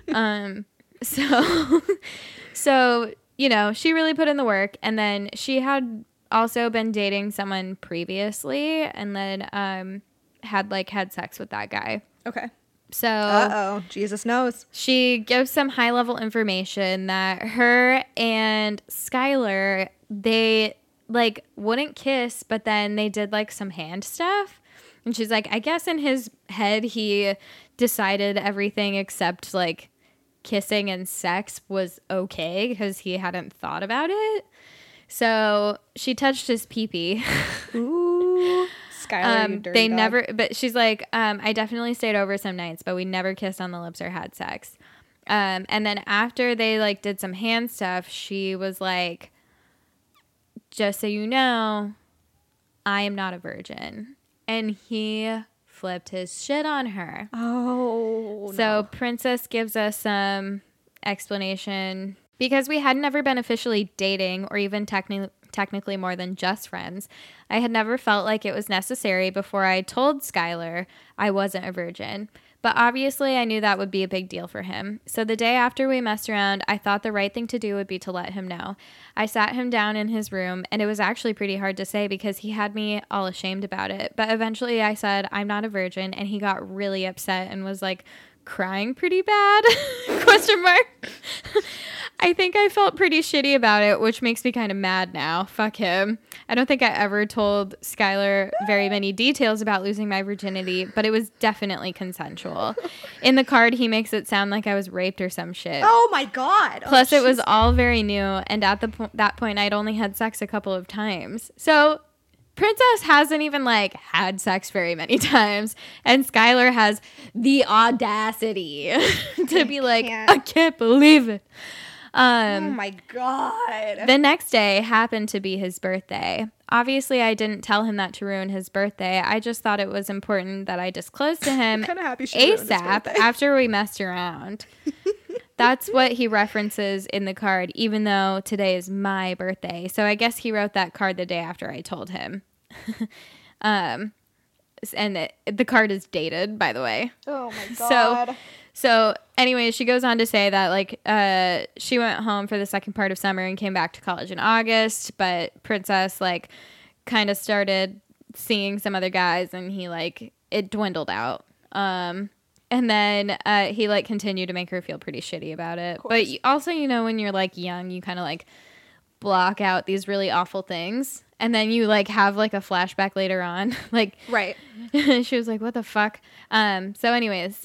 So, you know, she really put in the work, and then she had also been dating someone previously, and then had sex with that guy. Okay. So Jesus knows. She gives some high level information that her and Skylar, they like wouldn't kiss, but then they did like some hand stuff. And she's like, I guess in his head he decided everything except like kissing and sex was okay because he hadn't thought about it. So she touched his pee-pee. Ooh. Skylar, you dirty they dog. never, but she's like, I definitely stayed over some nights, but we never kissed on the lips or had sex. And then after they like did some hand stuff, she was like, just so you know, I am not a virgin. And he flipped his shit on her. Oh, So no. Princess gives us some explanation. Because we had never been officially dating or even technically more than just friends, I had never felt like it was necessary before I told Skylar I wasn't a virgin. But obviously I knew that would be a big deal for him. So the day after we messed around, I thought the right thing to do would be to let him know. I sat him down in his room, and it was actually pretty hard to say because he had me all ashamed about it. But eventually I said, I'm not a virgin, and he got really upset and was like crying pretty bad? ? I think I felt pretty shitty about it, which makes me kind of mad now. Fuck him. I don't think I ever told Skylar very many details about losing my virginity, but it was definitely consensual. In the card, he makes it sound like I was raped or some shit. Oh my God. Plus, it was all very new, and at that point, I'd only had sex a couple of times. So Princess hasn't even like had sex very many times, and Skylar has the audacity to be like, I can't believe it. Oh my God. The next day happened to be his birthday. Obviously, I didn't tell him that to ruin his birthday. I just thought it was important that I disclosed to him Kinda happy she ruined his ASAP birthday. after we messed around. That's what he references in the card, even though today is my birthday. So I guess he wrote that card the day after I told him. And the card is dated, by the way. Oh my God. So anyway, she goes on to say that like she went home for the second part of summer and came back to college in August, but Princess like kind of started seeing some other guys, and he like it dwindled out. And then he like continued to make her feel pretty shitty about it. But also, you know, when you're like young, you kind of like block out these really awful things, and then you like have like a flashback later on. Like, Right. she was like, what the fuck? So anyways,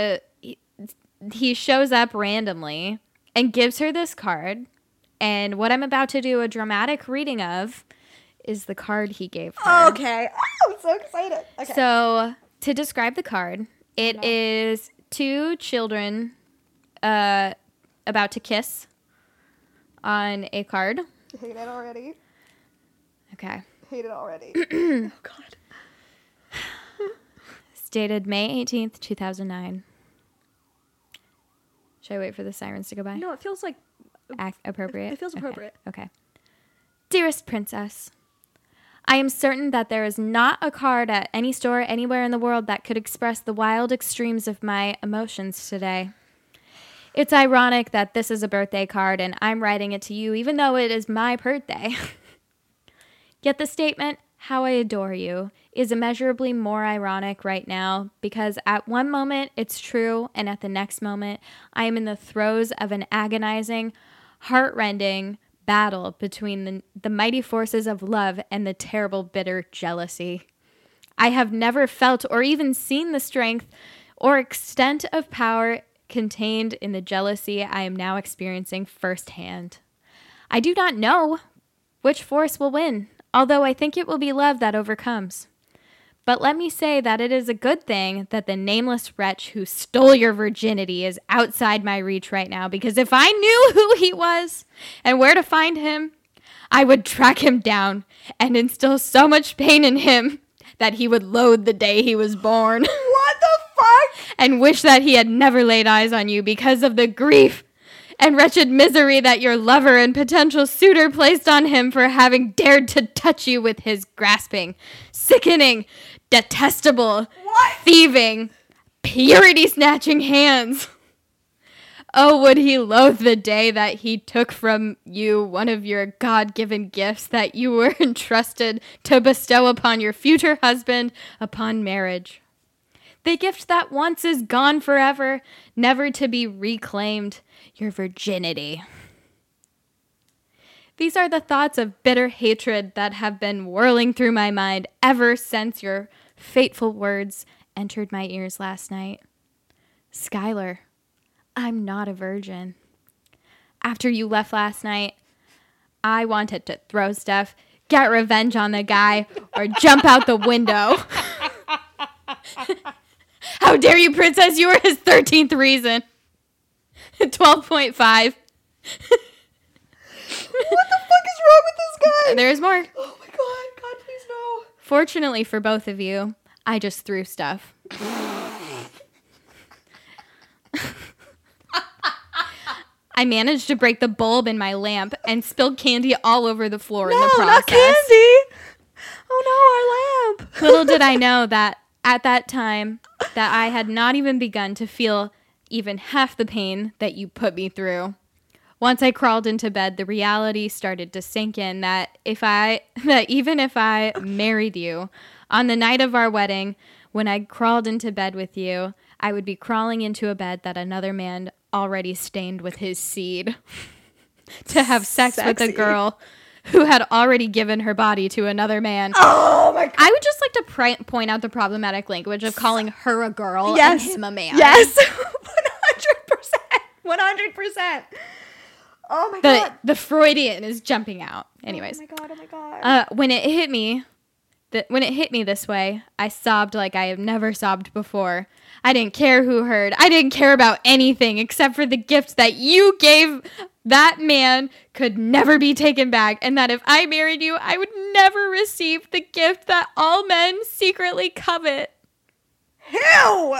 he shows up randomly and gives her this card, and what I'm about to do a dramatic reading of is the card he gave her. Okay. Oh, I'm so excited. Okay. So to describe the card, it is two children about to kiss on a card. I hate it already. Okay. Hate it already. Oh God. It's dated May 18th, 2009. Should I wait for the sirens to go by? No, it feels like Appropriate? It feels appropriate. Okay. Dearest Princess, I am certain that there is not a card at any store anywhere in the world that could express the wild extremes of my emotions today. It's ironic that this is a birthday card and I'm writing it to you even though it is my birthday. Yet the statement, how I adore you, is immeasurably more ironic right now because at one moment it's true and at the next moment I am in the throes of an agonizing, heart-rending battle between the mighty forces of love and the terrible, bitter jealousy. I have never felt or even seen the strength or extent of power contained in the jealousy I am now experiencing firsthand. I do not know which force will win, although I think it will be love that overcomes. But let me say that it is a good thing that the nameless wretch who stole your virginity is outside my reach right now, because if I knew who he was and where to find him, I would track him down and instill so much pain in him that he would loathe the day he was born. What the fuck? And wish that he had never laid eyes on you because of the grief and wretched misery that your lover and potential suitor placed on him for having dared to touch you with his grasping, sickening, detestable, thieving, purity-snatching hands. Oh, would he loathe the day that he took from you one of your God-given gifts that you were entrusted to bestow upon your future husband upon marriage. The gift that once is gone forever, never to be reclaimed, your virginity. These are the thoughts of bitter hatred that have been whirling through my mind ever since your fateful words entered my ears last night. Skylar, I'm not a virgin. After you left last night, I wanted to throw stuff, get revenge on the guy, or jump out the window. How dare you, princess? You were his 13th reason. 12.5. What the fuck is wrong with this guy? There's more. Oh my god, God, please no. Fortunately for both of you, I just threw stuff. I managed to break the bulb in my lamp and spilled candy all over the floor in the process. Not candy. Oh no, our lamp. Little did I know that at that time that I had not even begun to feel even half the pain that you put me through. Once I crawled into bed, the reality started to sink in that even if I married you on the night of our wedding, when I crawled into bed with you, I would be crawling into a bed that another man already stained with his seed to have sex with a girl who had already given her body to another man. Oh my god. I would just like to point out the problematic language of calling her a girl and him a man. Yes. 100%. 100%. Oh my god. The Freudian is jumping out. Anyways. Oh my god. When it hit me this way, I sobbed like I have never sobbed before. I didn't care who heard. I didn't care about anything except for the gift that you gave that man could never be taken back, and that if I married you, I would never receive the gift that all men secretly covet. Ew!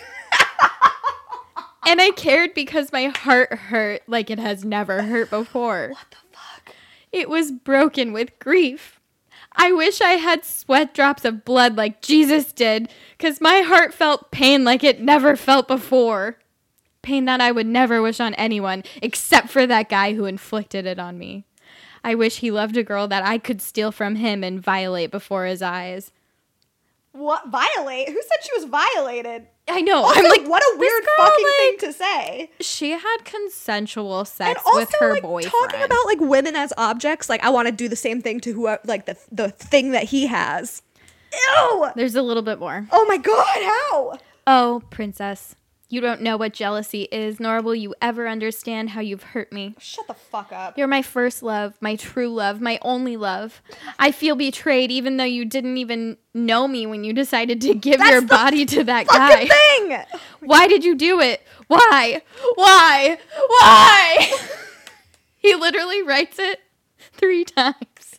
And I cared because my heart hurt like it has never hurt before. What the fuck? It was broken with grief. I wish I had sweat drops of blood like Jesus did, because my heart felt pain like it never felt before. Pain that I would never wish on anyone, except for that guy who inflicted it on me. I wish he loved a girl that I could steal from him and violate before his eyes. What? Violate? Who said she was violated? I know. Also, I'm like, what a weird girl, fucking like, thing to say. She had consensual sex And also, with her like, boyfriend. talking about like women as objects, like I want to do the same thing to whoever, like the thing that he has. Ew! There's a little bit more. Oh my god, how? Oh, princess, you don't know what jealousy is, nor will you ever understand how you've hurt me. Shut the fuck up. You're my first love, my true love, my only love. I feel betrayed even though you didn't even know me when you decided to give your body to that guy. Thing! Why did you do it? Why? Why? Why? He literally writes it 3 times.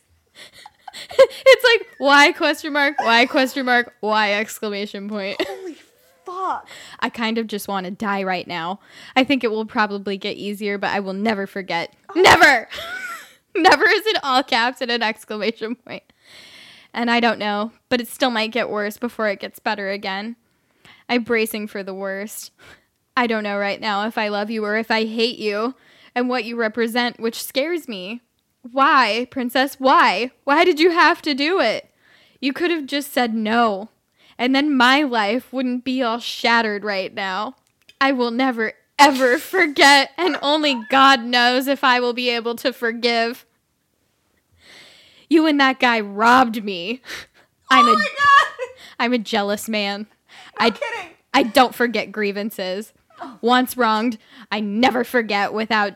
It's like, why question mark, why question mark, why exclamation point. Holy fuck. I kind of just want to die right now. I think it will probably get easier, but I will never forget. Never! Never is in all caps and an exclamation point. And I don't know, but it still might get worse before it gets better again. I'm bracing for the worst. I don't know right now if I love you or if I hate you and what you represent, which scares me. Why, princess? Why? Why did you have to do it? You could have just said no. And then my life wouldn't be all shattered right now. I will never, ever forget, and only God knows if I will be able to forgive. You and that guy robbed me. I'm a jealous man. I'm kidding. I don't forget grievances. Once wronged, I never forget without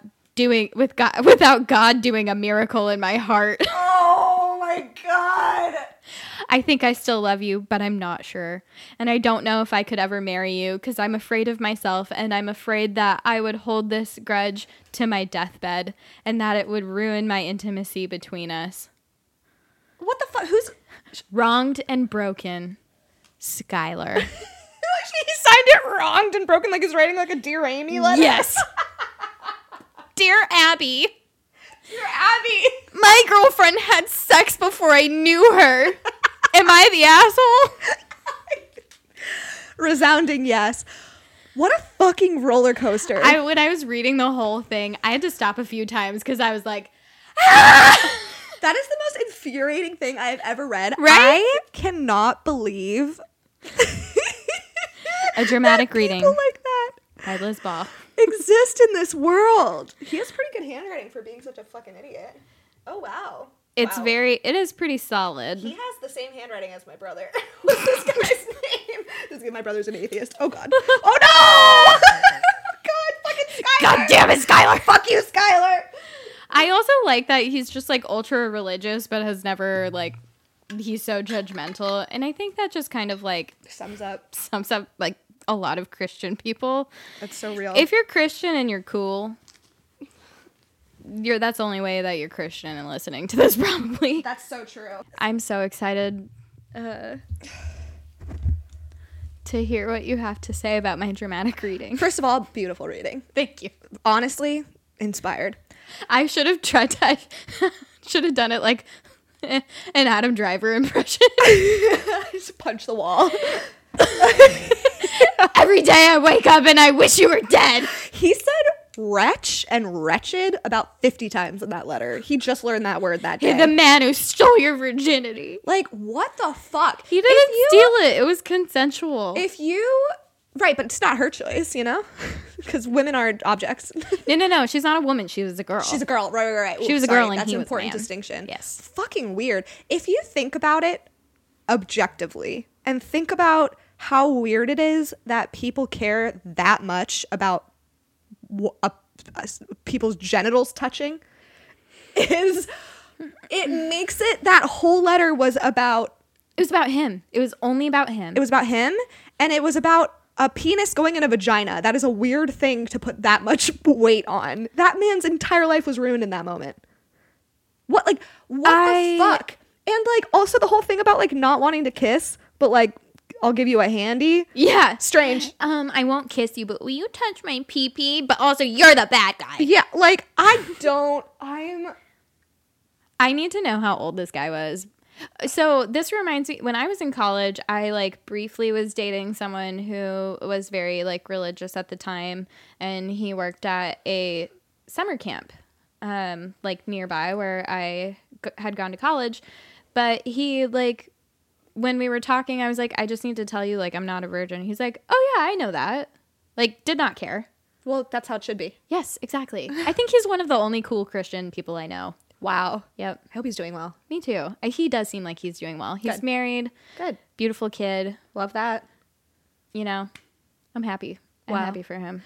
God doing a miracle in my heart. Oh my god. I think I still love you, but I'm not sure. And I don't know if I could ever marry you because I'm afraid of myself, and I'm afraid that I would hold this grudge to my deathbed and that it would ruin my intimacy between us. What the fuck? Who's Wronged and broken, Skylar. he signed it wronged and broken, like he's writing like a Dear Amy letter? Yes. Dear Abby. Dear Abby. My girlfriend had sex before I knew her. Am I the asshole? Resounding yes. What a fucking roller coaster. When I was reading the whole thing, I had to stop a few times because I was like, ah! That is the most infuriating thing I have ever read. Right? I cannot believe A dramatic reading people like that by Liz Ball exist in this world. He has pretty good handwriting for being such a fucking idiot. Oh, wow. It's Wow. it is pretty solid. He has the same handwriting as my brother. What's this guy's name? My brother's an atheist. Oh, God. Oh, no! God, fucking Skylar. God damn it, Skylar. Fuck you, Skylar. I also like that he's just like ultra religious, but has never like, he's so judgmental. And I think that just kind of like Sums up. like a lot of Christian people. That's so real. If you're Christian and you're cool, that's the only way that you're Christian and listening to this, probably. That's so true. I'm so excited to hear what you have to say about my dramatic reading. First of all, beautiful reading. Thank you. Honestly, inspired. I should have tried to, should have done it like an Adam Driver impression. Just punch the wall. Every day I wake up and I wish you were dead. He said wretch and wretched about 50 times in that letter. He just learned that word that day. You're the man who stole your virginity. Like, what the fuck? He didn't steal it. It was consensual. Right, but it's not her choice, you know? Because women are objects. No. She's not a woman. She was a girl. She's a girl. Right. She was a girl and that's he an was a important man. distinction. Yes. Fucking weird. If you think about it objectively and think about how weird it is that people care that much about people's genitals touching, it makes it that whole letter was about. It was about him. It was only about him. It was about him, and it was about a penis going in a vagina. That is a weird thing to put that much weight on. That man's entire life was ruined in that moment. What the fuck? And like also the whole thing about like not wanting to kiss, but like I'll give you a handy. Yeah. Strange. I won't kiss you, but will you touch my pee-pee? But also you're the bad guy. Yeah, like I need to know how old this guy was. So this reminds me, when I was in college, I like briefly was dating someone who was very like religious at the time, and he worked at a summer camp like nearby where I had gone to college. But he like, when we were talking, I was like, I just need to tell you, like, I'm not a virgin. He's like, oh yeah, I know that. Like, did not care. Well, that's how it should be. Yes, exactly. I think he's one of the only cool Christian people I know. Wow. Yep. I hope he's doing well. Me too. He does seem like he's doing well. He's Good. married. Good. Beautiful kid. Love that. You know, I'm happy. I'm Wow. happy for him.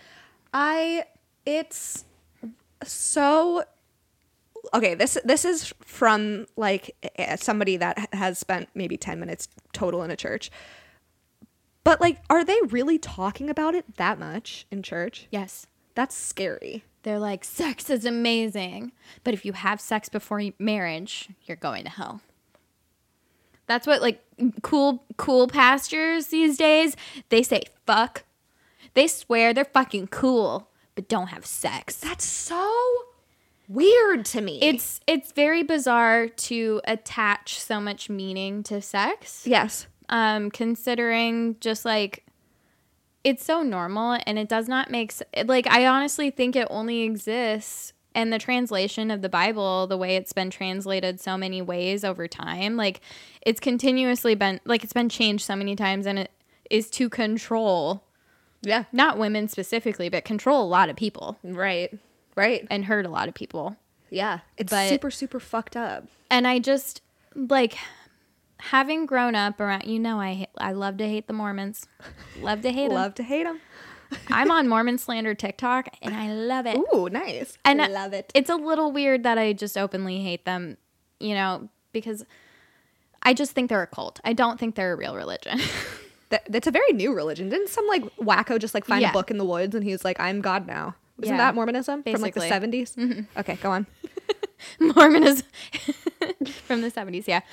It's so okay. This is from like somebody that has spent maybe 10 minutes total in a church. But like, are they really talking about it that much in church? Yes. That's scary. They're like, sex is amazing, but if you have sex before marriage, you're going to hell. That's what like cool pastors these days, they say fuck. They swear they're fucking cool, but don't have sex. That's so weird to me. It's very bizarre to attach so much meaning to sex. Yes. Considering just like, it's so normal and it does not make like, I honestly think it only exists in the translation of the Bible, the way it's been translated so many ways over time. Like, it's continuously been like, it's been changed so many times, and it is to control, not women specifically, but control a lot of people. Right. And hurt a lot of people. Yeah. It's super, super fucked up. And I just like, having grown up around, I love to hate the Mormons. Love to hate them. Love to hate them. I'm on Mormon slander TikTok, and I love it. Ooh, nice. And I love it. It's a little weird that I just openly hate them, because I just think they're a cult. I don't think they're a real religion. That's a very new religion. Didn't some like wacko just like find Yeah. a book in the woods and he's like, I'm God now? Isn't Yeah. that Mormonism from like the Basically. 70s? Mm-hmm. Okay, go on. Mormon is from the 70s, yeah.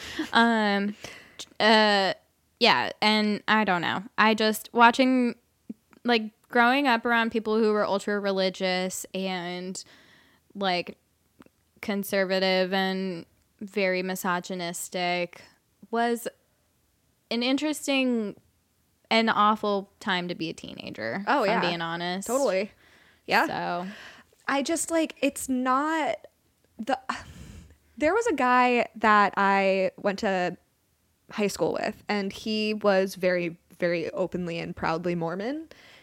Yeah, and I don't know. I just watching, like, growing up around people who were ultra religious and like conservative and very misogynistic was an interesting and awful time to be a teenager. Oh, if yeah. I'm being honest. Totally. Yeah. So I just like, it's not there was a guy that I went to high school with, and he was very, very openly and proudly Mormon.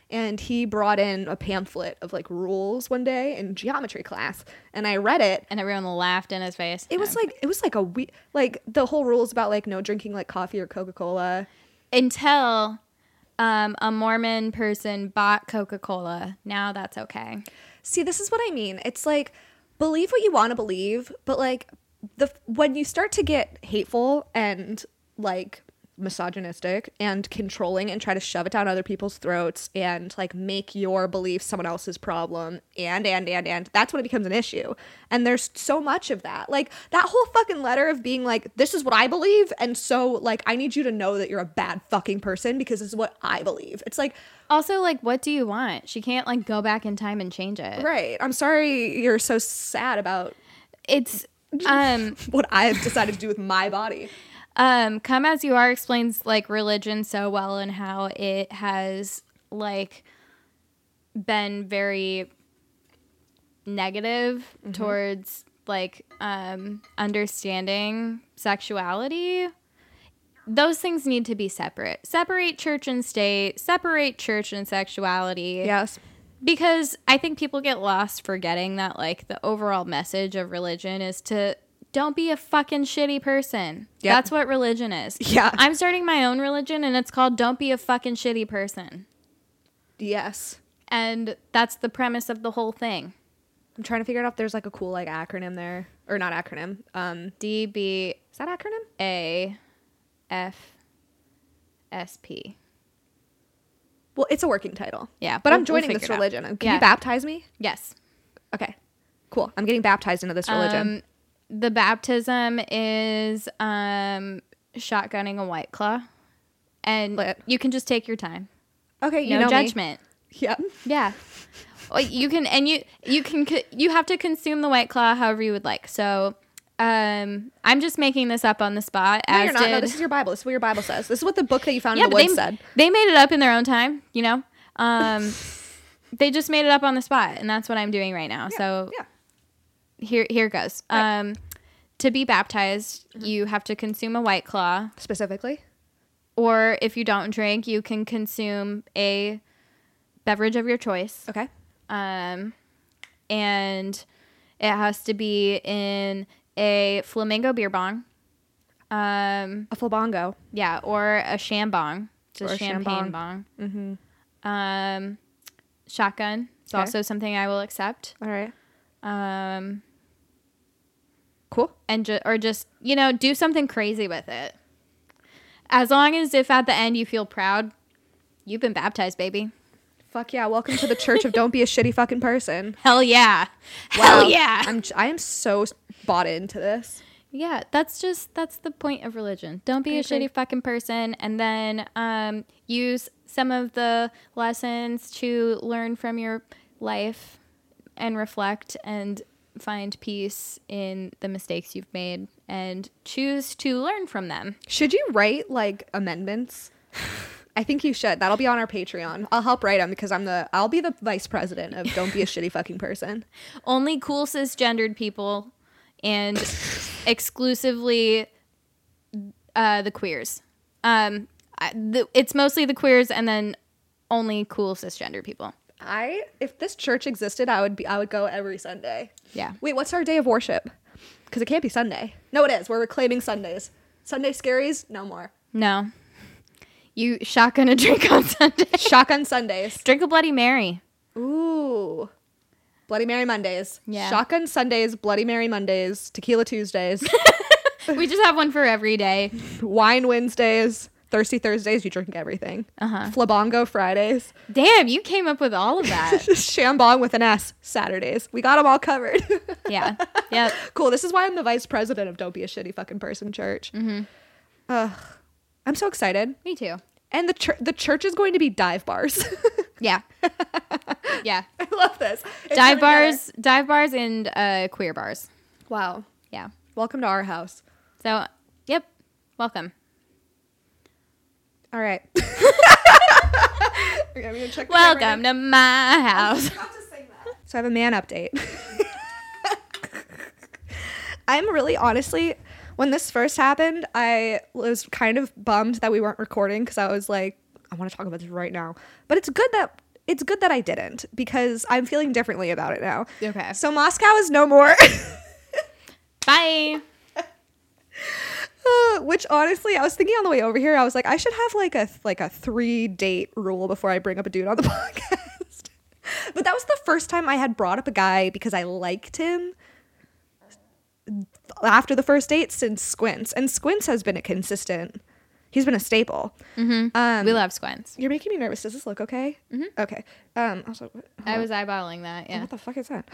and he brought in a pamphlet of like rules one day in geometry class, and I read it, and everyone laughed in his face. It was like like the whole rules about like no drinking like coffee or Coca-Cola until a Mormon person bought Coca-Cola. Now that's okay. See, this is what I mean. It's like, believe what you want to believe, but like when you start to get hateful and like misogynistic and controlling and try to shove it down other people's throats and like make your belief someone else's problem and that's when it becomes an issue. And there's so much of that. Like that whole fucking letter of being like, this is what I believe, and so like I need you to know that you're a bad fucking person because this is what I believe. It's like, also, like, what do you want? She can't like go back in time and change it. Right. I'm sorry you're so sad about it's what I have decided to do with my body. Come As You Are explains like religion so well and how it has like been very negative towards like understanding sexuality. Those things need to be separate. Separate church and state, separate church and sexuality. Yes. Because I think people get lost forgetting that like the overall message of religion is to don't be a fucking shitty person. Yep. That's what religion is. Yeah. I'm starting my own religion and it's called Don't Be a Fucking Shitty Person. Yes. And that's the premise of the whole thing. I'm trying to figure out if there's like a cool like acronym there. Or not acronym. DB. Is that acronym? AFSP. Well, it's a working title. Yeah. But I'm joining this religion. Can you baptize me? Yes. Okay. Cool. I'm getting baptized into this religion. The baptism is shotgunning a White Claw. And Lit. you can just take your time. Okay, you no know judgment. Me. Yep. Yeah. Well, you can, and you have to consume the White Claw however you would like. So, I'm just making this up on the spot. No, you're not. No, this is your Bible. This is what your Bible says. This is what the book that you found in the woods said. They made it up in their own time, you know? They just made it up on the spot, and that's what I'm doing right now. Yeah, so yeah. Here goes. Right. To be baptized, you have to consume a White Claw. Specifically? Or if you don't drink, you can consume a beverage of your choice. Okay. And it has to be in a flamingo beer bong. A flabongo. Yeah, or a shambong. It's or a champagne bong. Mm-hmm. Shotgun. It's also something I will accept. All right. Cool. And just, you know, do something crazy with it. As long as if at the end you feel proud, you've been baptized, baby. Fuck yeah. Welcome to the church of Don't Be a Shitty Fucking Person. Hell yeah. Wow. Hell yeah. I am so bought into this. Yeah, that's the point of religion. Don't be a shitty fucking person, and then use some of the lessons to learn from your life and reflect and find peace in the mistakes you've made and choose to learn from them. Should you write like amendments? I think you should. That'll be on our Patreon. I'll help write them because I'll be the vice president of Don't Be a Shitty Fucking Person. Only cool cisgendered people and exclusively the queers. It's mostly the queers and then only cool cisgender people. If this church existed, I would go every Sunday. Yeah. Wait, what's our day of worship? Because it can't be Sunday. No, it is. We're reclaiming Sundays. Sunday scaries, no more. No. You shotgun a drink on Sunday. Shotgun Sundays. Drink a Bloody Mary. Ooh. Bloody Mary Mondays. Yeah. Shotgun Sundays, Bloody Mary Mondays, Tequila Tuesdays. We just have one for every day. Wine Wednesdays. Thirsty Thursdays, you drink everything. Flabongo Fridays. Damn, you came up with all of that. Shambong with an S Saturdays. We got them all covered. Yeah. Yep. Cool. This is why I'm the vice president of Don't Be a Shitty Fucking Person Church. Mm-hmm. I'm so excited. Me too. And the church is going to be dive bars. Yeah. Yeah. I love this. Dive bars and queer bars. Wow. Yeah. Welcome to our house. So, yep. Welcome. All right. Okay, I'm gonna check the Welcome to my house. I forgot to sing that. So I have a man update. I'm really honestly, when this first happened, I was kind of bummed that we weren't recording because I was like, I want to talk about this right now. But it's good that it's good that I didn't, because I'm feeling differently about it now. Okay. So Moscow is no more. Bye. Which honestly, I was thinking on the way over here, I was like, I should have like a 3-date rule before I bring up a dude on the podcast. But that was the first time I had brought up a guy because I liked him after the first date since Squints. And Squints has been he's been a staple. Mm-hmm. We love Squints. You're making me nervous. Does this look okay? Mm-hmm. Okay. Also, I was eyeballing that. Yeah. What the fuck is that?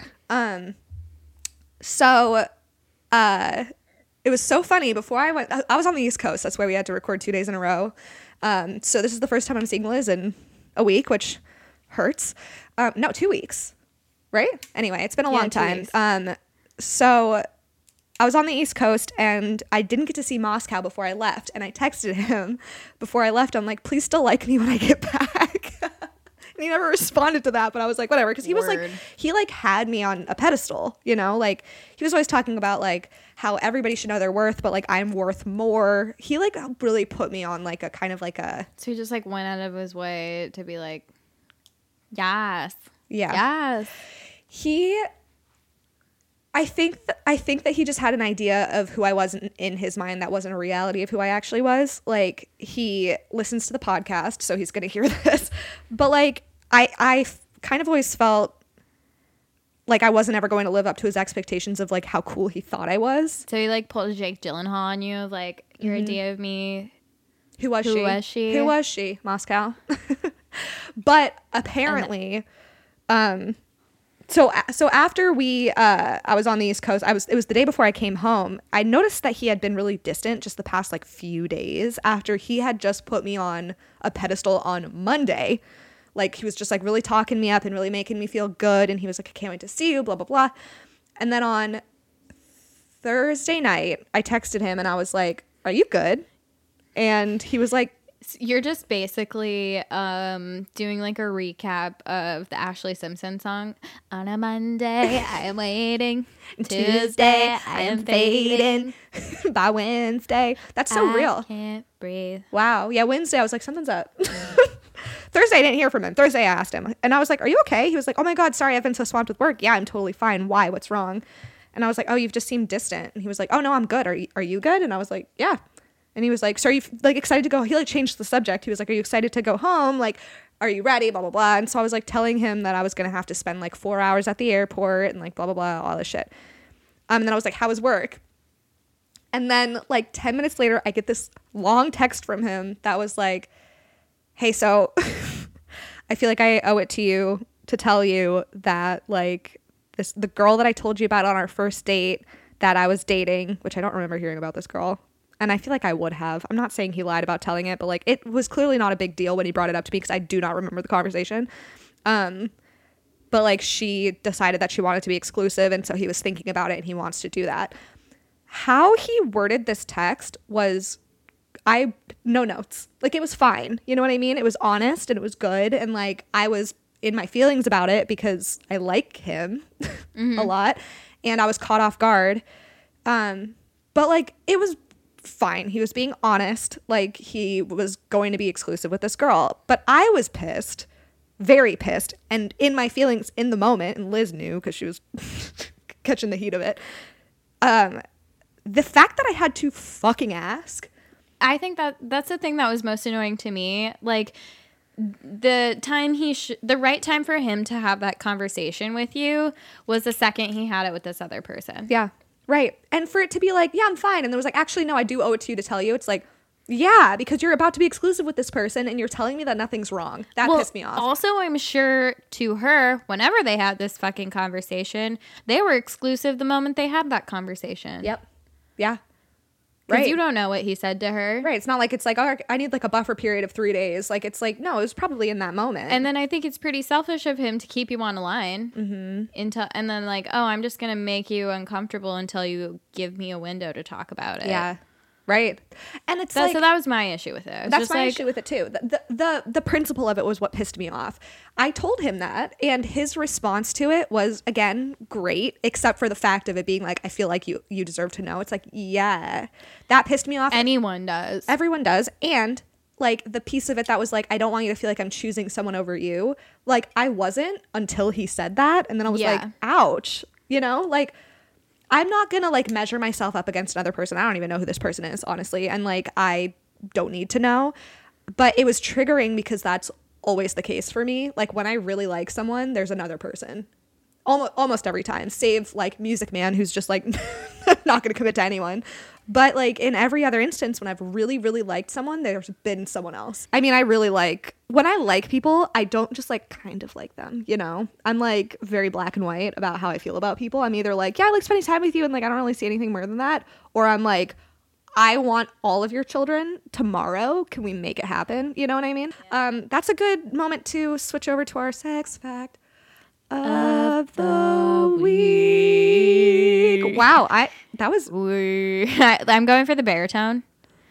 So, it was so funny. Before I went, I was on the East Coast. That's why we had to record 2 days in a row. So this is the first time I'm seeing Liz in a week, which hurts. No, 2 weeks, right? Anyway, it's been a long time. So I was on the East Coast and I didn't get to see Moscow before I left. And I texted him before I left. I'm like, please still like me when I get back. And he never responded to that, but I was like, whatever. Because he was like, he like had me on a pedestal, you know, like he was always talking about like how everybody should know their worth, but like I'm worth more. He like really put me on like a kind of like a. So he just like went out of his way to be like, yes. Yeah. Yes. I think that he just had an idea of who I was in his mind that wasn't a reality of who I actually was. Like, he listens to the podcast, so he's going to hear this. But, like, I kind of always felt like I wasn't ever going to live up to his expectations of, like, how cool he thought I was. So he, like, pulled a Jake Gyllenhaal on you of, like, your idea of me. Who was she? Who was she? Moscow. But apparently... So after I was on the East Coast, it was the day before I came home. I noticed that he had been really distant just the past like few days after he had just put me on a pedestal on Monday. Like he was just like really talking me up and really making me feel good. And he was like, I can't wait to see you, blah, blah, blah. And then on Thursday night, I texted him and I was like, are you good? And he was like, you're just basically doing like a recap of the Ashley Simpson song. On a Monday, I am waiting. Tuesday, I am fading. By Wednesday. That's so real. I can't breathe. Wow. Yeah, Wednesday, I was like, something's up. Thursday, I didn't hear from him. Thursday, I asked him. And I was like, are you okay? He was like, oh my God, sorry, I've been so swamped with work. Yeah, I'm totally fine. Why? What's wrong? And I was like, oh, you've just seemed distant. And he was like, oh, no, I'm good. Are you good? And I was like, yeah. And he was like, so are you like excited to go? He like changed the subject. He was like, are you excited to go home? Like, are you ready? Blah, blah, blah. And so I was like telling him that I was going to have to spend like 4 hours at the airport and like blah, blah, blah, all this shit. And then I was like, how was work? And then like 10 minutes later, I get this long text from him that was like, hey, so I feel like I owe it to you to tell you that like the girl that I told you about on our first date that I was dating, which I don't remember hearing about this girl. And I feel like I would have. I'm not saying he lied about telling it, but like it was clearly not a big deal when he brought it up to me because I do not remember the conversation. But like she decided that she wanted to be exclusive, and so he was thinking about it and he wants to do that. How he worded this text was no notes. Like it was fine. You know what I mean? It was honest and it was good, and like I was in my feelings about it because I like him a lot and I was caught off guard. But like it was fine. He was being honest. Like he was going to be exclusive with this girl. But I was pissed, very pissed, and in my feelings in the moment, and Liz knew because she was catching the heat of it. The fact that I had to fucking ask. I think that's the thing that was most annoying to me. Like the time the right time for him to have that conversation with you was the second he had it with this other person. Yeah. Right. And for it to be like, yeah, I'm fine. And there was like, actually, no, I do owe it to you to tell you. It's like, yeah, because you're about to be exclusive with this person and you're telling me that nothing's wrong. That pissed me off. Also, I'm sure to her, whenever they had this fucking conversation, they were exclusive the moment they had that conversation. Yep. Yeah. Because you don't know what he said to her. Right. It's not like it's like, oh, I need like a buffer period of 3 days. Like, it's like, no, it was probably in that moment. And then I think it's pretty selfish of him to keep you on a line. And then like, oh, I'm just going to make you uncomfortable until you give me a window to talk about it. Yeah. Right. And it's so that was my issue with it. That's my issue with it too. The principle of it was what pissed me off. I told him that, and his response to it was, again, great, except for the fact of it being like, I feel like you deserve to know. It's like, yeah, that pissed me off. Anyone does. Everyone does. And like the piece of it that was like, I don't want you to feel like I'm choosing someone over you. Like I wasn't until he said that. And then I was like, ouch, you know, like I'm not going to like measure myself up against another person. I don't even know who this person is, honestly. And like, I don't need to know, but it was triggering because that's always the case for me. Like when I really like someone, there's another person almost every time, save like Music Man, who's just like not going to commit to anyone. But like in every other instance, when I've really, really liked someone, there's been someone else. I mean, I really like, when I like people, I don't just like kind of like them, you know? I'm like very black and white about how I feel about people. I'm either like, yeah, I like spending time with you and like I don't really see anything more than that. Or I'm like, I want all of your children tomorrow. Can we make it happen? You know what I mean? That's a good moment to switch over to our sex fact of the week. Wow, that was I'm going for the baritone.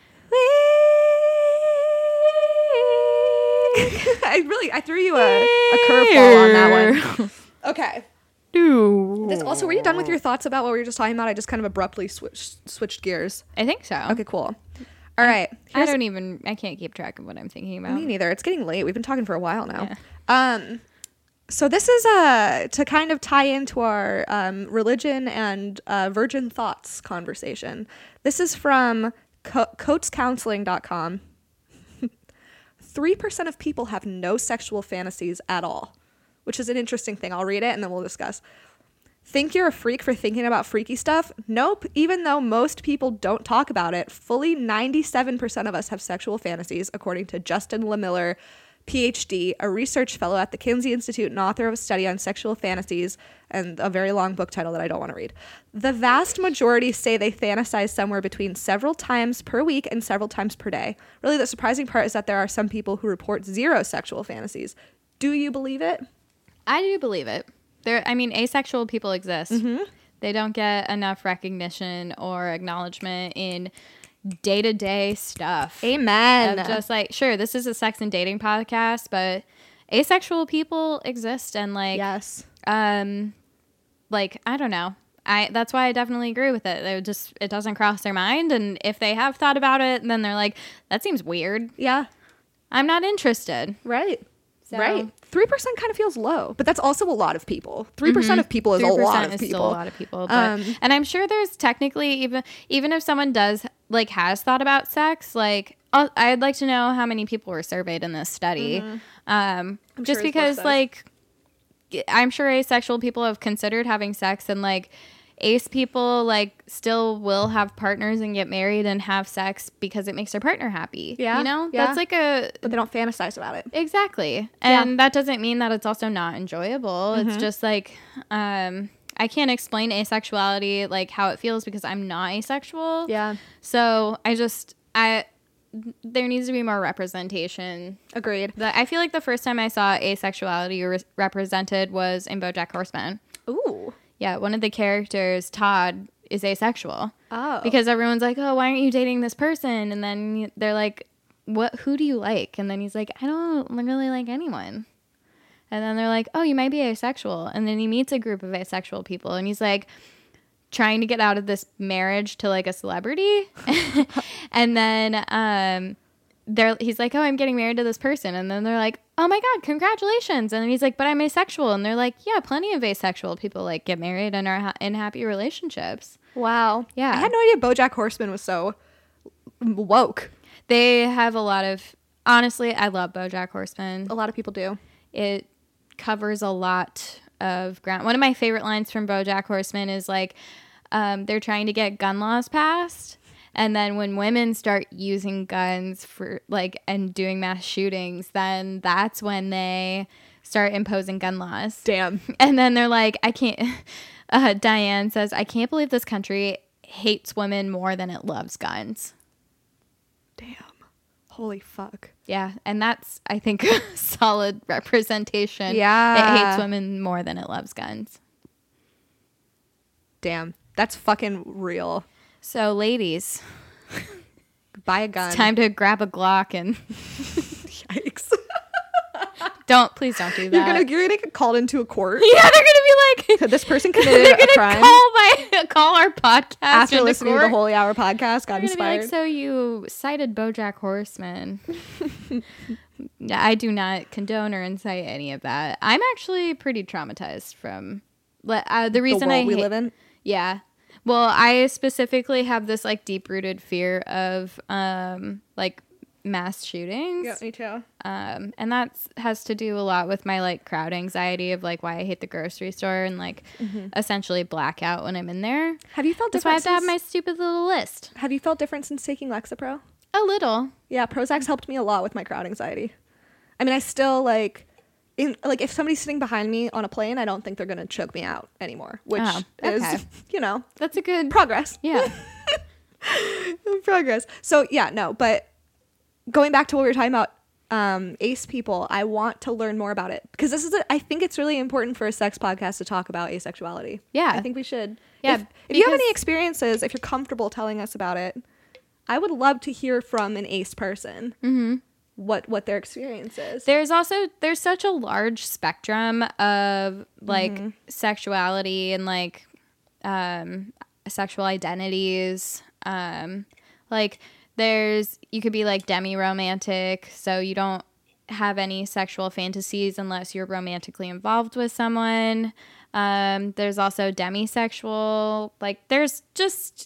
I threw you a curveball on that one. Okay. Also, were you done with your thoughts about what we were just talking about? I just kind of abruptly switched gears. I think so. Okay, cool. All right. I can't keep track of what I'm thinking about. Me neither. It's getting late. We've been talking for a while now. Yeah. So this is to kind of tie into our religion and virgin thoughts conversation. This is from coatescounseling.com. 3% of people have no sexual fantasies at all, which is an interesting thing. I'll read it and then we'll discuss. Think you're a freak for thinking about freaky stuff? Nope. Even though most people don't talk about it, fully 97% of us have sexual fantasies, according to Justin LeMiller, PhD, a research fellow at the Kinsey Institute and author of a study on sexual fantasies, and a very long book title that I don't want to read. The vast majority say they fantasize somewhere between several times per week and several times per day. Really, the surprising part is that there are some people who report zero sexual fantasies. Do you believe it? I do believe it. Asexual people exist. Mm-hmm. They don't get enough recognition or acknowledgement in day-to-day stuff. Amen. Of just like, sure, this is a sex and dating podcast, but asexual people exist, and like, yes, like, I don't know. That's why I definitely agree with it. It doesn't cross their mind, and if they have thought about it, then they're like, that seems weird. Yeah, I'm not interested. Right. So. Right. 3% kind of feels low, but that's also a lot of people. 3% of people is a lot of people. Still a lot of people. But, and I'm sure there's technically, even if someone has thought about sex, like, I'd like to know how many people were surveyed in this study. Mm-hmm. Just because, like, I'm sure asexual people have considered having sex, and like ace people like still will have partners and get married and have sex because it makes their partner happy. Yeah. You know? Yeah. That's like but they don't fantasize about it. Exactly. And that doesn't mean that it's also not enjoyable. Mm-hmm. It's just like, I can't explain asexuality, like how it feels, because I'm not asexual. Yeah. So there needs to be more representation. Agreed. I feel like the first time I saw asexuality represented was in BoJack Horseman. Ooh. Yeah, one of the characters, Todd, is asexual. Oh. Because everyone's like, oh, why aren't you dating this person? And then they're like, who do you like? And then he's like, I don't really like anyone. And then they're like, oh, you might be asexual. And then he meets a group of asexual people, and he's like trying to get out of this marriage to like a celebrity. And then he's like, oh, I'm getting married to this person. And then they're like, oh my God, congratulations. And then he's like, but I'm asexual. And they're like, yeah, plenty of asexual people like get married and are in happy relationships. Wow. Yeah. I had no idea BoJack Horseman was so woke. They have a lot of, honestly, I love BoJack Horseman. A lot of people do. It covers a lot of ground. One of my favorite lines from BoJack Horseman is like, they're trying to get gun laws passed. And then when women start using guns for like and doing mass shootings, then that's when they start imposing gun laws. Damn. And then they're like, I can't. Diane says, I can't believe this country hates women more than it loves guns. Damn. Holy fuck. Yeah. And that's, I think, a solid representation. Yeah. It hates women more than it loves guns. Damn. That's fucking real. So, ladies, buy a gun. It's time to grab a Glock and yikes. Please don't do that. You're gonna get called into a court. Yeah, they're gonna be like, this person committed a crime. Call our podcast After into listening court. to the Holy Hour podcast, got They're gonna be inspired. like, so you cited BoJack Horseman. I do not condone or incite any of that. I'm actually pretty traumatized from the reason the world we live in. Yeah. Well, I specifically have this like deep rooted fear of like mass shootings. Yeah, me too. And that has to do a lot with my like crowd anxiety of like why I hate the grocery store and like essentially black out when I'm in there. Have you felt That's why I different? have to have my stupid little list. Have you felt different since taking Lexapro? A little. Yeah, Prozac's helped me a lot with my crowd anxiety. I mean, I still like if somebody's sitting behind me on a plane, I don't think they're gonna choke me out anymore, which is that's a good progress. Yeah. Progress. So yeah, no, but going back to what we were talking about, ace people, I want to learn more about it because I think it's really important for a sex podcast to talk about asexuality. Yeah, I think we should. Yeah, if you have any experiences, if you're comfortable telling us about it, I would love to hear from an ace person. What their experience is. There's such a large spectrum of like sexuality and like sexual identities. Like you could be like demi-romantic, so you don't have any sexual fantasies unless you're romantically involved with someone. There's also demisexual. Like there's just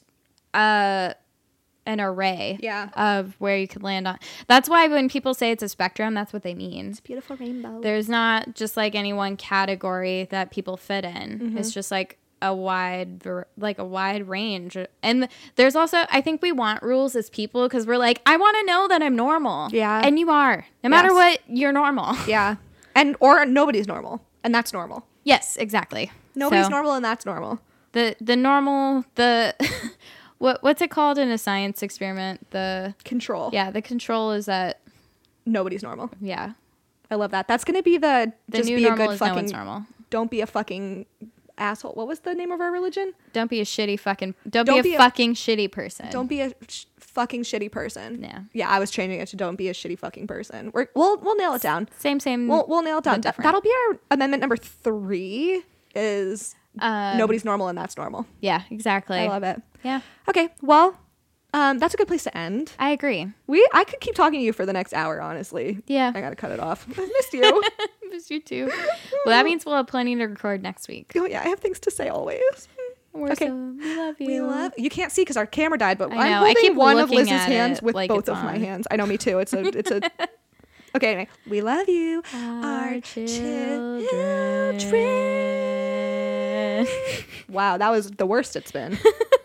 an array of where you could land on. That's why when people say it's a spectrum, that's what they mean. It's a beautiful rainbow. There's not just like any one category that people fit in. It's just like a wide range. And there's also, I think we want rules as people because we're like, I want to know that I'm normal. Yeah. And you are. No matter what, you're normal. Yeah. Or nobody's normal. And that's normal. Yes, exactly. Nobody's normal and that's normal. The normal, what's it called in a science experiment? The control. Yeah, the control is that nobody's normal. Yeah. I love that. That's going to be the just new be a normal good is fucking no one's normal. Don't be a fucking asshole. What was the name of our religion? Don't be a shitty fucking fucking shitty person. Don't be a fucking shitty person. Yeah. Yeah, I was changing it to don't be a shitty fucking person. We'll nail it down. Same. We'll nail it down. That'll be our amendment number 3 is nobody's normal and that's normal. Yeah, exactly. I love it. Yeah. Okay, well, that's a good place to end. I agree. I could keep talking to you for the next hour, honestly. Yeah. I gotta cut it off. I missed you. Miss you too. Well, that means we'll have plenty to record next week. Oh yeah, I have things to say always. Okay. We love you. You can't see because our camera died, but I know. I'm holding I keep one of looking Liz's at hands it with like both it's of my on. hands. I know, me too. It's a Okay, anyway, we love you, Our children. Wow, that was the worst it's been.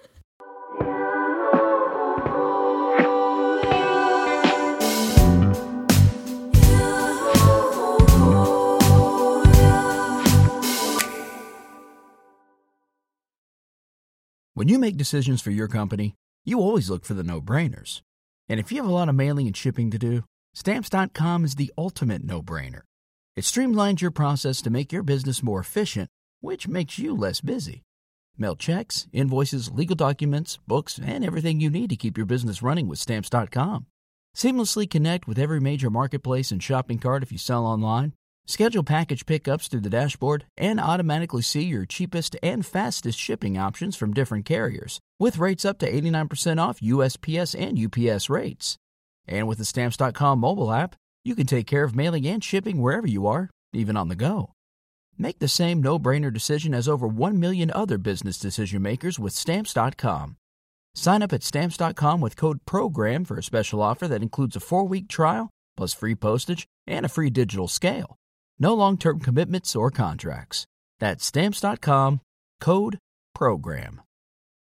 When you make decisions for your company, you always look for the no-brainers. And if you have a lot of mailing and shipping to do, Stamps.com is the ultimate no-brainer. It streamlines your process to make your business more efficient, which makes you less busy. Mail checks, invoices, legal documents, books, and everything you need to keep your business running with Stamps.com. Seamlessly connect with every major marketplace and shopping cart if you sell online. Schedule package pickups through the dashboard and automatically see your cheapest and fastest shipping options from different carriers, with rates up to 89% off USPS and UPS rates. And with the Stamps.com mobile app, you can take care of mailing and shipping wherever you are, even on the go. Make the same no-brainer decision as over 1 million other business decision makers with Stamps.com. Sign up at Stamps.com with code PROGRAM for a special offer that includes a 4-week trial, plus free postage and a free digital scale. No long-term commitments or contracts. That's Stamps.com, code PROGRAM.